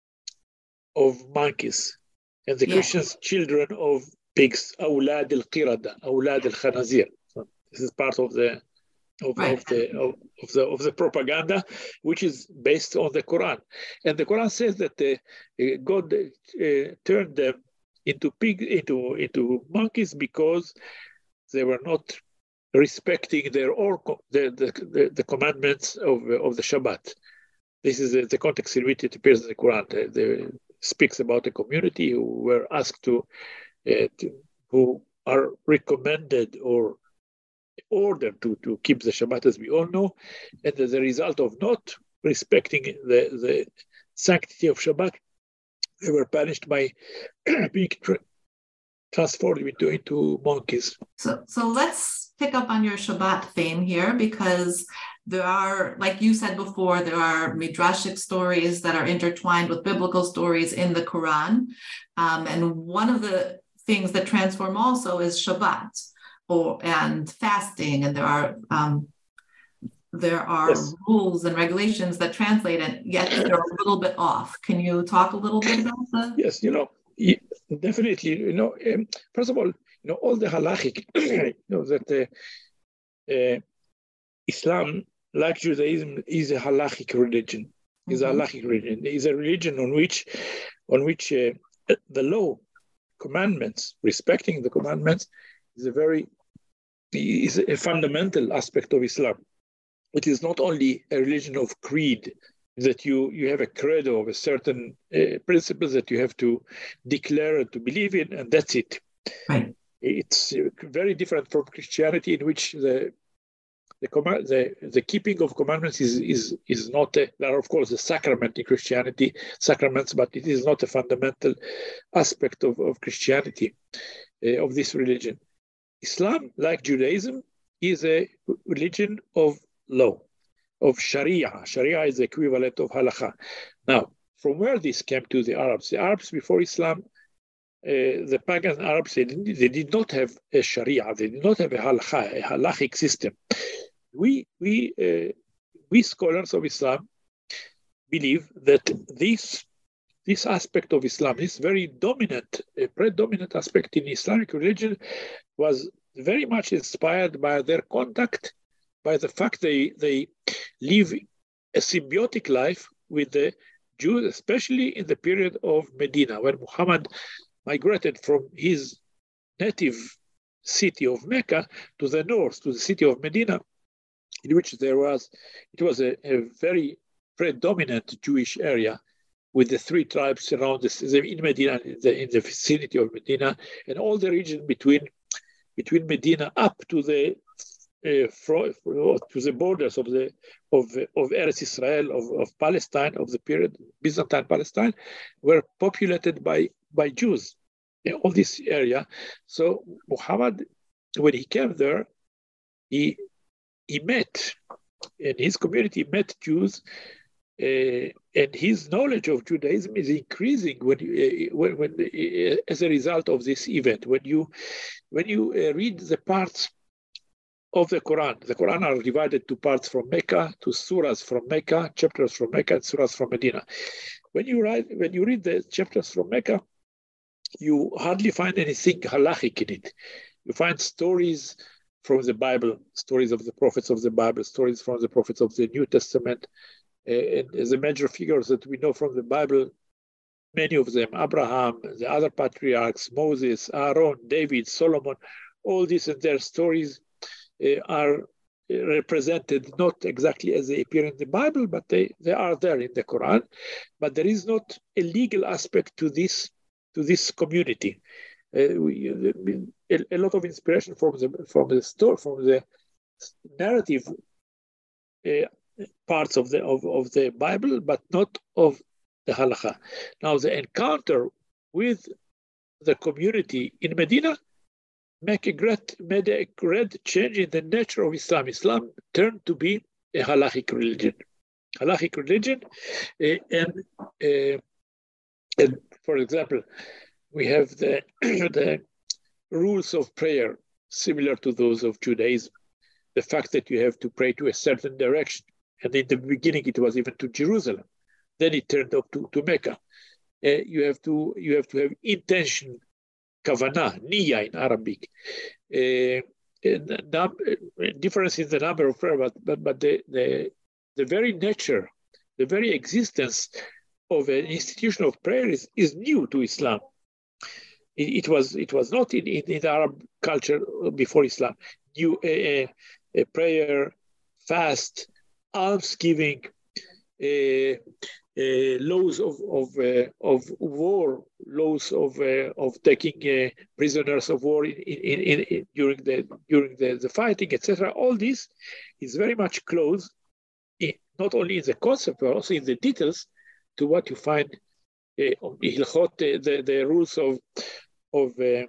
[SPEAKER 3] of monkeys, and the yeah. Christians children of pigs. Awlad al-qirada, awlad al-khanazir. So this is part of the Of, right. of the of, of the of the propaganda, which is based on the Quran, and the Quran says that the, uh, God uh, turned them into pig into into monkeys because they were not respecting their or the, the the the commandments of of the Shabbat. This is the, the context in which it appears in the Quran. The, the speaks about a community who were asked to, uh, to who are recommended or order to, to keep the Shabbat, as we all know, and as a result of not respecting the, the sanctity of Shabbat, they were punished by being tra- transformed into, into monkeys.
[SPEAKER 2] So, so let's pick up on your Shabbat theme here, because there are, like you said before, there are midrashic stories that are intertwined with biblical stories in the Quran. Um, and one of the things that transform also is Shabbat. Or, and fasting, and there are um, there are yes. rules and regulations that translate it, yet they're a little bit off. Can you talk a little bit about that?
[SPEAKER 3] Yes, you know, definitely. You know, um, first of all, you know, all the halachic, you know, that uh, uh, Islam, like Judaism, is a halachic religion. Mm-hmm. Is a halachic religion. It is a religion on which, on which uh, the law, commandments, respecting the commandments, is a very is a fundamental aspect of Islam. It is not only a religion of creed, that you, you have a credo of a certain uh, principles that you have to declare and to believe in, and that's it.
[SPEAKER 2] Right.
[SPEAKER 3] It's very different from Christianity, in which the the command, the, the keeping of commandments is is is not a, there are of course a sacrament in Christianity, sacraments, but it is not a fundamental aspect of, of Christianity, uh, of this religion. Islam, like Judaism, is a religion of law, of Sharia. Sharia is the equivalent of halakha. Now, from where this came to the Arabs? The Arabs before Islam, uh, the pagan Arabs, they, didn't, they did not have a Sharia. They did not have a halakha, a halachic system. We, we, uh, we scholars of Islam believe that this, this aspect of Islam, this very dominant, uh, predominant aspect in Islamic religion, was very much inspired by their contact, by the fact they, they live a symbiotic life with the Jews, especially in the period of Medina, when Muhammad migrated from his native city of Mecca to the north, to the city of Medina, in which there was, it was a, a very predominant Jewish area with the three tribes around this, in Medina, in the, in the vicinity of Medina, and all the region between, between Medina up to the uh, fro- to the borders of the of of Eretz Israel, of, of Palestine, of the period Byzantine Palestine, were populated by by Jews in all this area. So Muhammad, when he came there, he he met, in his community, met Jews, uh, and his knowledge of Judaism is increasing when, uh, when, when uh, as a result of this event. When you, when you uh, read the parts of the Quran, the Quran are divided to parts from Mecca, to surahs from Mecca, chapters from Mecca, and surahs from Medina. When you write, when you read the chapters from Mecca, you hardly find anything halachic in it. You find stories from the Bible, stories of the prophets of the Bible, stories from the prophets of the New Testament, uh, and the major figures that we know from the Bible, many of them, Abraham, the other patriarchs, Moses, Aaron, David, Solomon, all these and their stories uh, are represented not exactly as they appear in the Bible, but they, they are there in the Quran. But there is not a legal aspect to this, to this community. Uh, we, a, a lot of inspiration from the from the story, from the narrative uh, parts of the of, of the Bible, but not of the halakha. Now, the encounter with the community in Medina make a great made a great change in the nature of Islam. Islam turned to be a halachic religion, halachic religion, uh, and, uh, and for example, we have the, the rules of prayer similar to those of Judaism. The fact that you have to pray to a certain direction. And in the beginning, it was even to Jerusalem. Then it turned up to, to Mecca. Uh, you have to you have to have intention, kavanah, niyya in Arabic. Uh, num- difference in the number of prayer, but, but, but the, the, the very nature, the very existence of an institution of prayer is, is new to Islam. It, it was it was not in, in, in the Arab culture before Islam. You a, a prayer, fast, almsgiving, uh, uh, laws of of uh, of war, laws of uh, of taking uh, prisoners of war in, in, in, in, during the during the, the fighting, et cetera. All this is very much close, in, not only in the concept but also in the details, to what you find. Uh, the, the rules of of uh,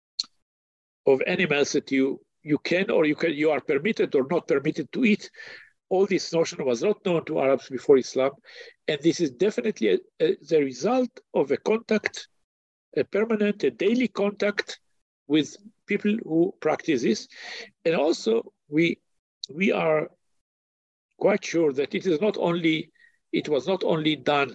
[SPEAKER 3] of animals that you you can or you can you are permitted or not permitted to eat. All this notion was not known to Arabs before Islam, and this is definitely a, a, the result of a contact, a permanent, a daily contact with people who practice this. And also, we we are quite sure that it is not only it was not only done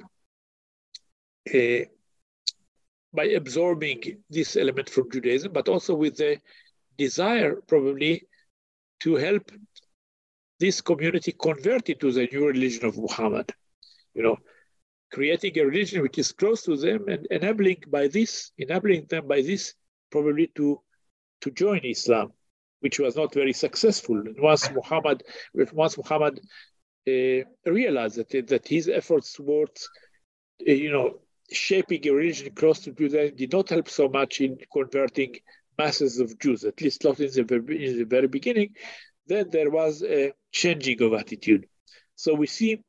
[SPEAKER 3] Uh, by absorbing this element from Judaism, but also with the desire, probably, to help this community convert into the new religion of Muhammad. You know, creating a religion which is close to them and enabling by this, enabling them by this probably to to join Islam, which was not very successful. And once Muhammad, once Muhammad uh, realized that that his efforts towards, uh, you know, shaping a religion close to Judaism did not help so much in converting masses of Jews, at least not in the very, in the very beginning, then there was a changing of attitude. So we see,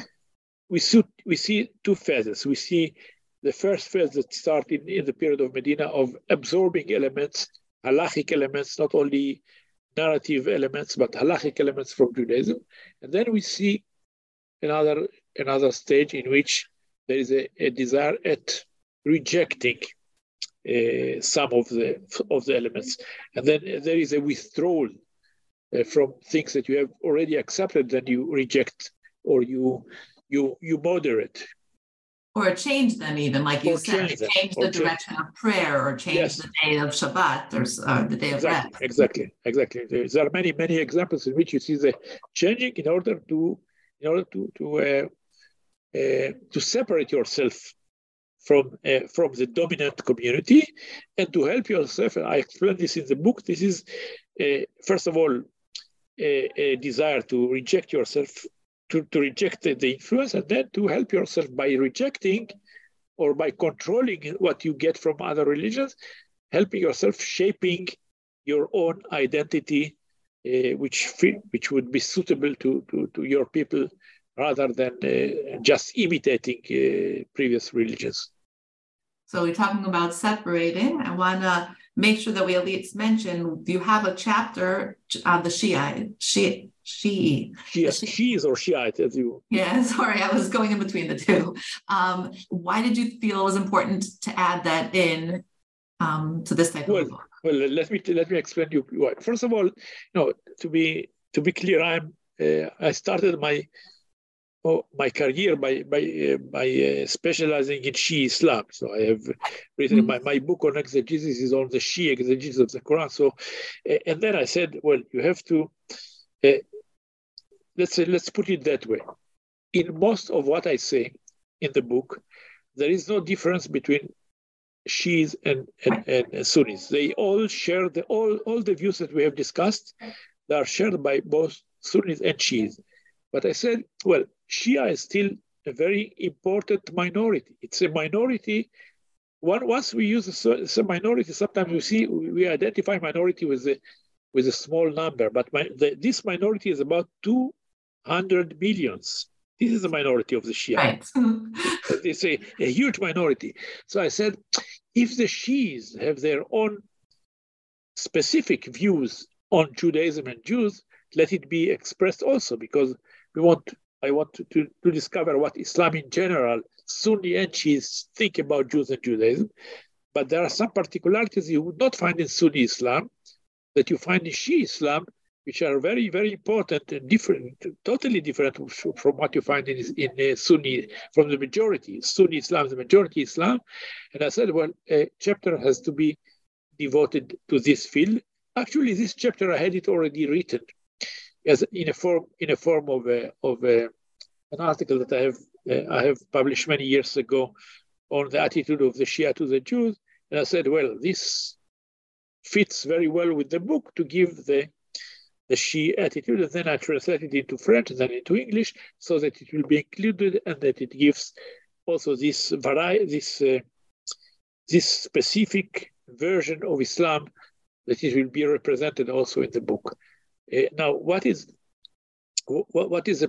[SPEAKER 3] we see, we see two phases. We see the first phase that started in the period of Medina of absorbing elements, halachic elements, not only narrative elements, but halachic elements from Judaism. And then we see another, another stage in which there is a, a desire at rejecting uh, some of the of the elements, and then there is a withdrawal uh, from things that you have already accepted, then you reject or you you you moderate,
[SPEAKER 2] or change them, even like you
[SPEAKER 3] or
[SPEAKER 2] said,
[SPEAKER 3] change,
[SPEAKER 2] change the
[SPEAKER 3] change.
[SPEAKER 2] direction of prayer, or change
[SPEAKER 3] yes.
[SPEAKER 2] the day of Shabbat, or uh, the day
[SPEAKER 3] exactly,
[SPEAKER 2] of rest.
[SPEAKER 3] Exactly, exactly. There are many many examples in which you see the changing in order to in order to to uh, Uh, to separate yourself from uh, from the dominant community and to help yourself. And I explain this in the book. This is, uh, first of all, a, a desire to reject yourself, to, to reject the, the influence, and then to help yourself by rejecting or by controlling what you get from other religions, helping yourself shaping your own identity, uh, which which would be suitable to, to, to your people, rather than uh, just imitating uh, previous religions.
[SPEAKER 2] So we're talking about separating. I want to make sure that we at least mention, you have a chapter on the Shiite, Shiite, Shiite.
[SPEAKER 3] Yes, Shiite or Shiite, as you...
[SPEAKER 2] Yeah, sorry, I was going in between the two. Um, why did you feel it was important to add that in um, to this type
[SPEAKER 3] well,
[SPEAKER 2] of book?
[SPEAKER 3] Well, let me let me explain you why. First of all, you know, to be to be clear, I'm uh, I started my Oh, my career by by uh, by uh, specializing in Shia Islam. So I have written mm-hmm. my, my book on exegesis is on the Shia exegesis of the Quran. So, uh, and then I said, well, you have to uh, let's say let's put it that way. In most of what I say in the book, there is no difference between Shias and, and, and Sunnis. They all share the all all the views that we have discussed. They are shared by both Sunnis and Shias. But I said, well, Shia is still a very important minority. It's a minority. One, once we use a, a minority, sometimes we see we identify minority with a with a small number. But my, the, this minority is about two hundred millions. This is the minority of the Shia.
[SPEAKER 2] Right.
[SPEAKER 3] It's a, a huge minority. So I said, if the Shias have their own specific views on Judaism and Jews, let it be expressed also, because we want. I want to, to, to discover what Islam in general, Sunni and Shias, think about Jews and Judaism. But there are some particularities you would not find in Sunni Islam that you find in Shia Islam, which are very, very important and different, totally different from what you find in, in uh, Sunni, from the majority. Sunni Islam is the majority Islam. And I said, well, a chapter has to be devoted to this field. Actually, this chapter, I had it already written as in a form in a form of a, of a, an article that I have uh, I have published many years ago on the attitude of the Shia to the Jews, and I said, well, this fits very well with the book to give the the Shia attitude, and then I translated it into French and then into English so that it will be included and that it gives also this variety, this uh, this specific version of Islam, that it will be represented also in the book. Uh, now, what is what, what is the,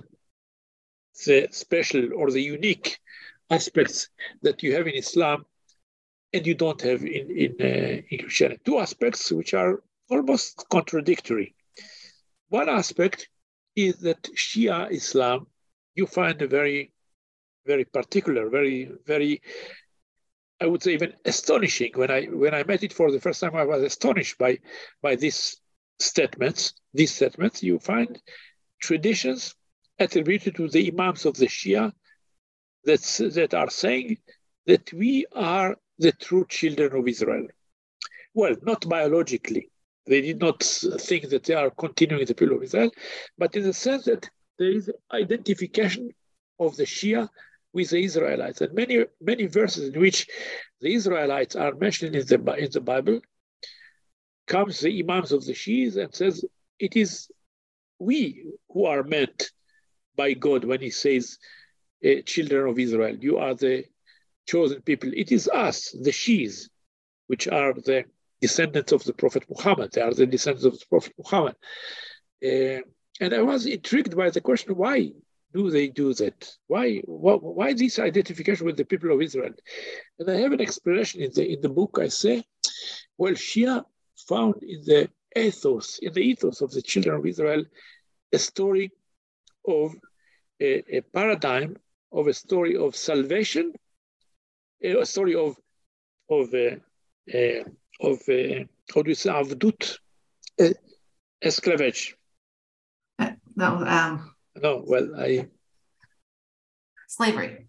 [SPEAKER 3] the special or the unique aspects that you have in Islam and you don't have in in, uh, in Christianity? Two aspects which are almost contradictory. One aspect is that Shia Islam, you find a very, very particular, very, very, I would say even astonishing. When I when I met it for the first time, I was astonished by by this. Statements, these statements, you find traditions attributed to the Imams of the Shia that's, that are saying that we are the true children of Israel. Well, not biologically. They did not think that they are continuing the people of Israel, but in the sense that there is identification of the Shia with the Israelites. And many, many verses in which the Israelites are mentioned in the, in the Bible, comes the Imams of the Shias and says, it is we who are meant by God when he says, uh, children of Israel, you are the chosen people. It is us, the Shias, which are the descendants of the Prophet Muhammad. They are the descendants of the Prophet Muhammad. Uh, and I was intrigued by the question, why do they do that? Why, why, why this identification with the people of Israel? And I have an explanation in the, in the book. I say, well, Shia found in the ethos, in the ethos of the children of Israel, a story of a, a paradigm of a story of salvation, a story of of uh, uh, of uh, how do you say avdut, uh, esclavage.
[SPEAKER 2] Uh, no, um,
[SPEAKER 3] no, well, I
[SPEAKER 2] slavery.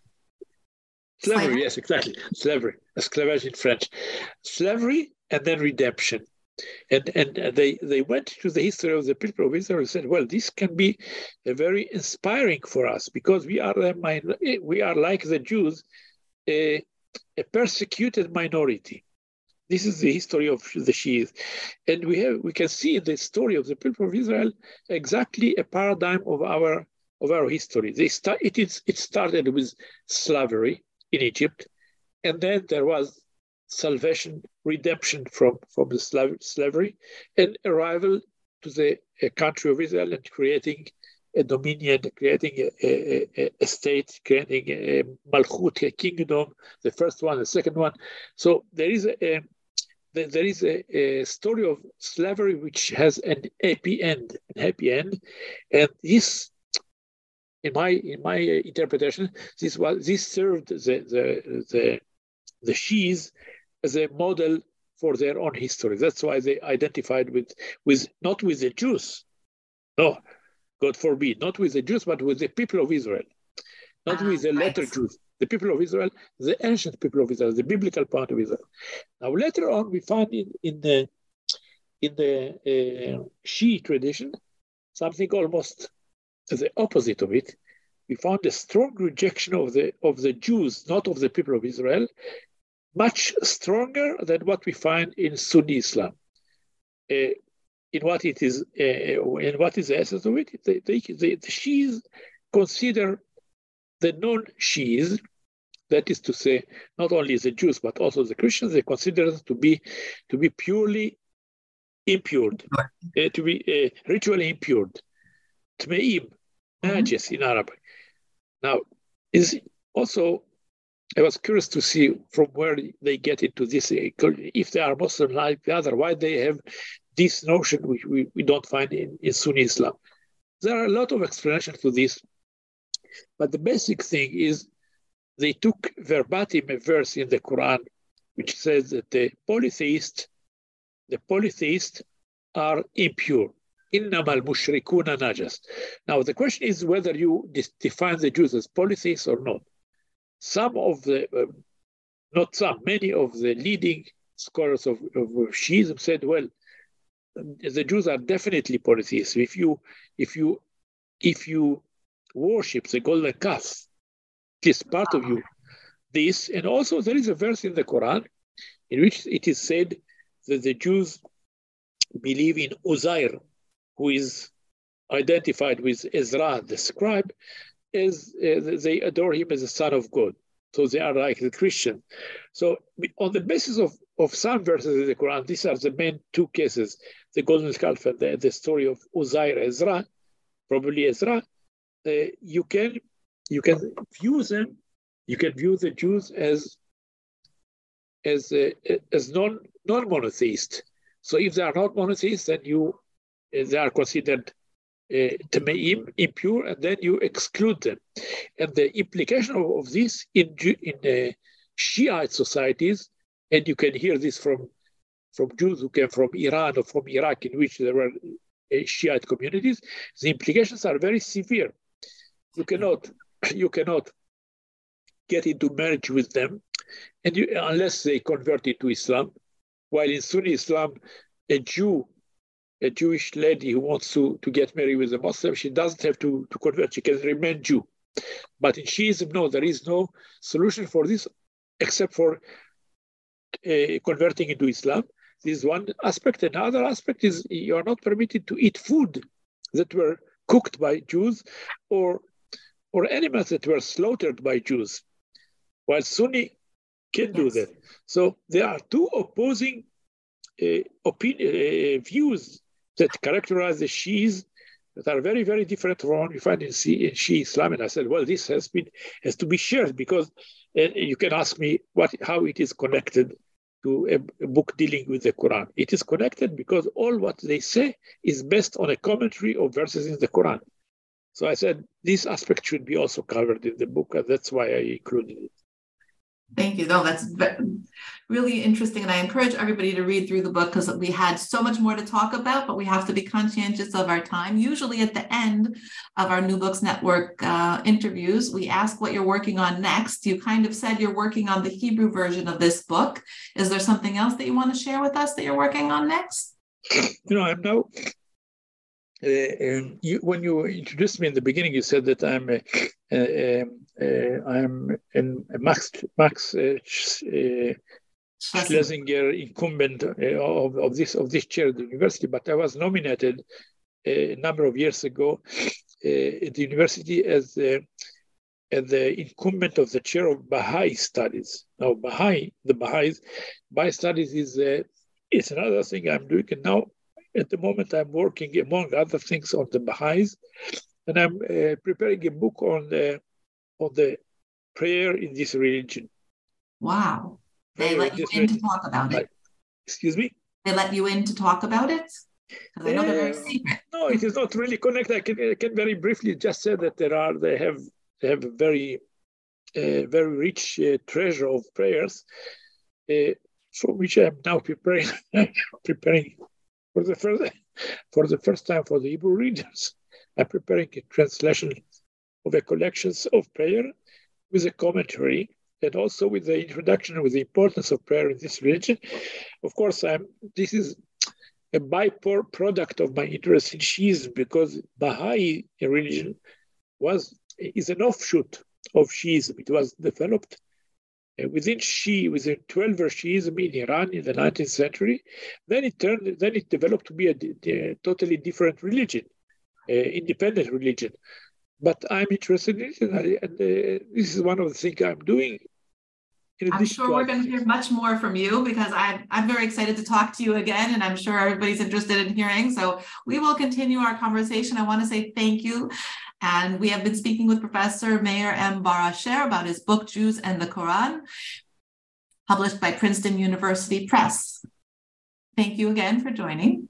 [SPEAKER 3] Slavery,
[SPEAKER 2] slavery,
[SPEAKER 3] yes, exactly. Slavery, esclavage in French. Slavery and then redemption. And and they, they went to the history of the people of Israel and said, well, this can be a very inspiring for us because we are a minor, we are like the Jews, a, a persecuted minority. This is the history of the Shias. And we have we can see in the story of the people of Israel exactly a paradigm of our of our history. They start, it, is, it started with slavery in Egypt, and then there was salvation, redemption from, from the slav- slavery, and arrival to the country of Israel and creating a dominion, creating a, a, a state, creating a malchut, a kingdom, the first one, the second one. So there is a, a there is a, a story of slavery which has an happy end, a happy end, and this, in my in my interpretation, this was this served the the the, the Shias as a model for their own history. That's why they identified with with not with the Jews, no, God forbid, not with the Jews, but with the people of Israel, not
[SPEAKER 2] Ah,
[SPEAKER 3] with the later
[SPEAKER 2] right.
[SPEAKER 3] Jews, the people of Israel, the ancient people of Israel, the biblical part of Israel. Now later on, we find in in the in the uh, Shia tradition something almost the opposite of it. We found a strong rejection of the of the Jews, not of the people of Israel, much stronger than what we find in Sunni Islam. Uh, in what it is, uh, in what is the essence of it, they, they, they, the Shias consider the non-Shias, that is to say, not only the Jews but also the Christians, they consider them to be to be purely impure, uh, to be uh, ritually impure, tmeim, najis in Arabic. Now, is also, I was curious to see from where they get into this, if they are Muslim like the other, why they have this notion which we, we don't find in, in Sunni Islam. There are a lot of explanations to this, but the basic thing is they took verbatim a verse in the Quran which says that the polytheists, the polytheists are impure. Innamal mushrikuna najas. Now the question is whether you define the Jews as polytheists or not. Some of the, uh, not some, many of the leading scholars of, of Shiism said, well, the Jews are definitely polytheists. If you, if you, if you worship the golden calf, it is part of you. This, and also there is a verse in the Quran in which it is said that the Jews believe in Uzair, who is identified with Ezra, the scribe, as uh, they adore him as a son of God. So they are like the Christian. So on the basis of, of some verses in the Quran, these are the main two cases, the golden calf and the, the story of Uzair, Ezra, probably Ezra, uh, you can you can view them, you can view the Jews as as uh, as non non-monotheist. So if they are not monotheists, then you uh, they are considered uh, Tameim, impure, and then you exclude them. And the implication of, of this in in uh, Shiite societies, and you can hear this from from Jews who came from Iran or from Iraq, in which there were uh, Shiite communities, the implications are very severe. You cannot you cannot get into marriage with them, and you, unless they convert into Islam. While in Sunni Islam, a Jew, a Jewish lady who wants to, to get married with a Muslim, she doesn't have to, to convert. She can remain Jew. But in Shiism, no, there is no solution for this except for uh, converting into Islam. This is one aspect. Another aspect is you are not permitted to eat food that were cooked by Jews or, or animals that were slaughtered by Jews, while Sunni can do that. So there are two opposing uh, opinion, uh, views that characterize the Shiis that are very, very different from what we find in Shia Islam. And I said, well, this has been has to be shared because uh, you can ask me what how it is connected to a, a book dealing with the Quran. It is connected because all what they say is based on a commentary of verses in the Quran. So I said, this aspect should be also covered in the book, and that's why I included it.
[SPEAKER 2] Thank you. No, that's really interesting. And I encourage everybody to read through the book because we had so much more to talk about, but we have to be conscientious of our time. Usually at the end of our New Books Network uh, interviews, we ask what you're working on next. You kind of said you're working on the Hebrew version of this book. Is there something else that you want to share with us that you're working on next?
[SPEAKER 3] You know, I'm now, uh, um, you, when you introduced me in the beginning, you said that I'm a, a, a Uh, I'm in a Max Max uh, uh, Schlesinger incumbent uh, of, of this of this chair at the university, but I was nominated a number of years ago uh, at the university as the as the incumbent of the chair of Baha'i studies. Now, Baha'i, the Baha'is, Baha'i studies is uh, it's another thing I'm doing, and now at the moment I'm working among other things on the Baha'is, and I'm uh, preparing a book on the of the prayer in this religion.
[SPEAKER 2] Wow. They prayer let you in religion. to talk about it.
[SPEAKER 3] Excuse me?
[SPEAKER 2] They let you in to talk about it? Because I know uh, they're very secret.
[SPEAKER 3] No, it is not really connected. I can, I can very briefly just say that there are, they have, they have a very, uh, very rich uh, treasure of prayers uh, for which I am now preparing, preparing for the first, for the first time for the Hebrew readers. I'm preparing a translation of a collections of prayer with a commentary and also with the introduction with the importance of prayer in this religion. Of course, I'm, this is a byproduct of my interest in Shiism because Baha'i religion was is an offshoot of Shiism. It was developed uh, within Shi, within twelver Shiism in Iran in the nineteenth century. Then it turned, then it developed to be a, a totally different religion, uh, independent religion. But I'm interested in it, and, I, and uh, this is one of the things I'm doing.
[SPEAKER 2] I'm sure we're going to hear much more from you because I'm, I'm very excited to talk to you again, and I'm sure everybody's interested in hearing. So we will continue our conversation. I want to say thank you. And we have been speaking with Professor Meir M. Bar-Asher about his book, Jews and the Quran, published by Princeton University Press. Thank you again for joining.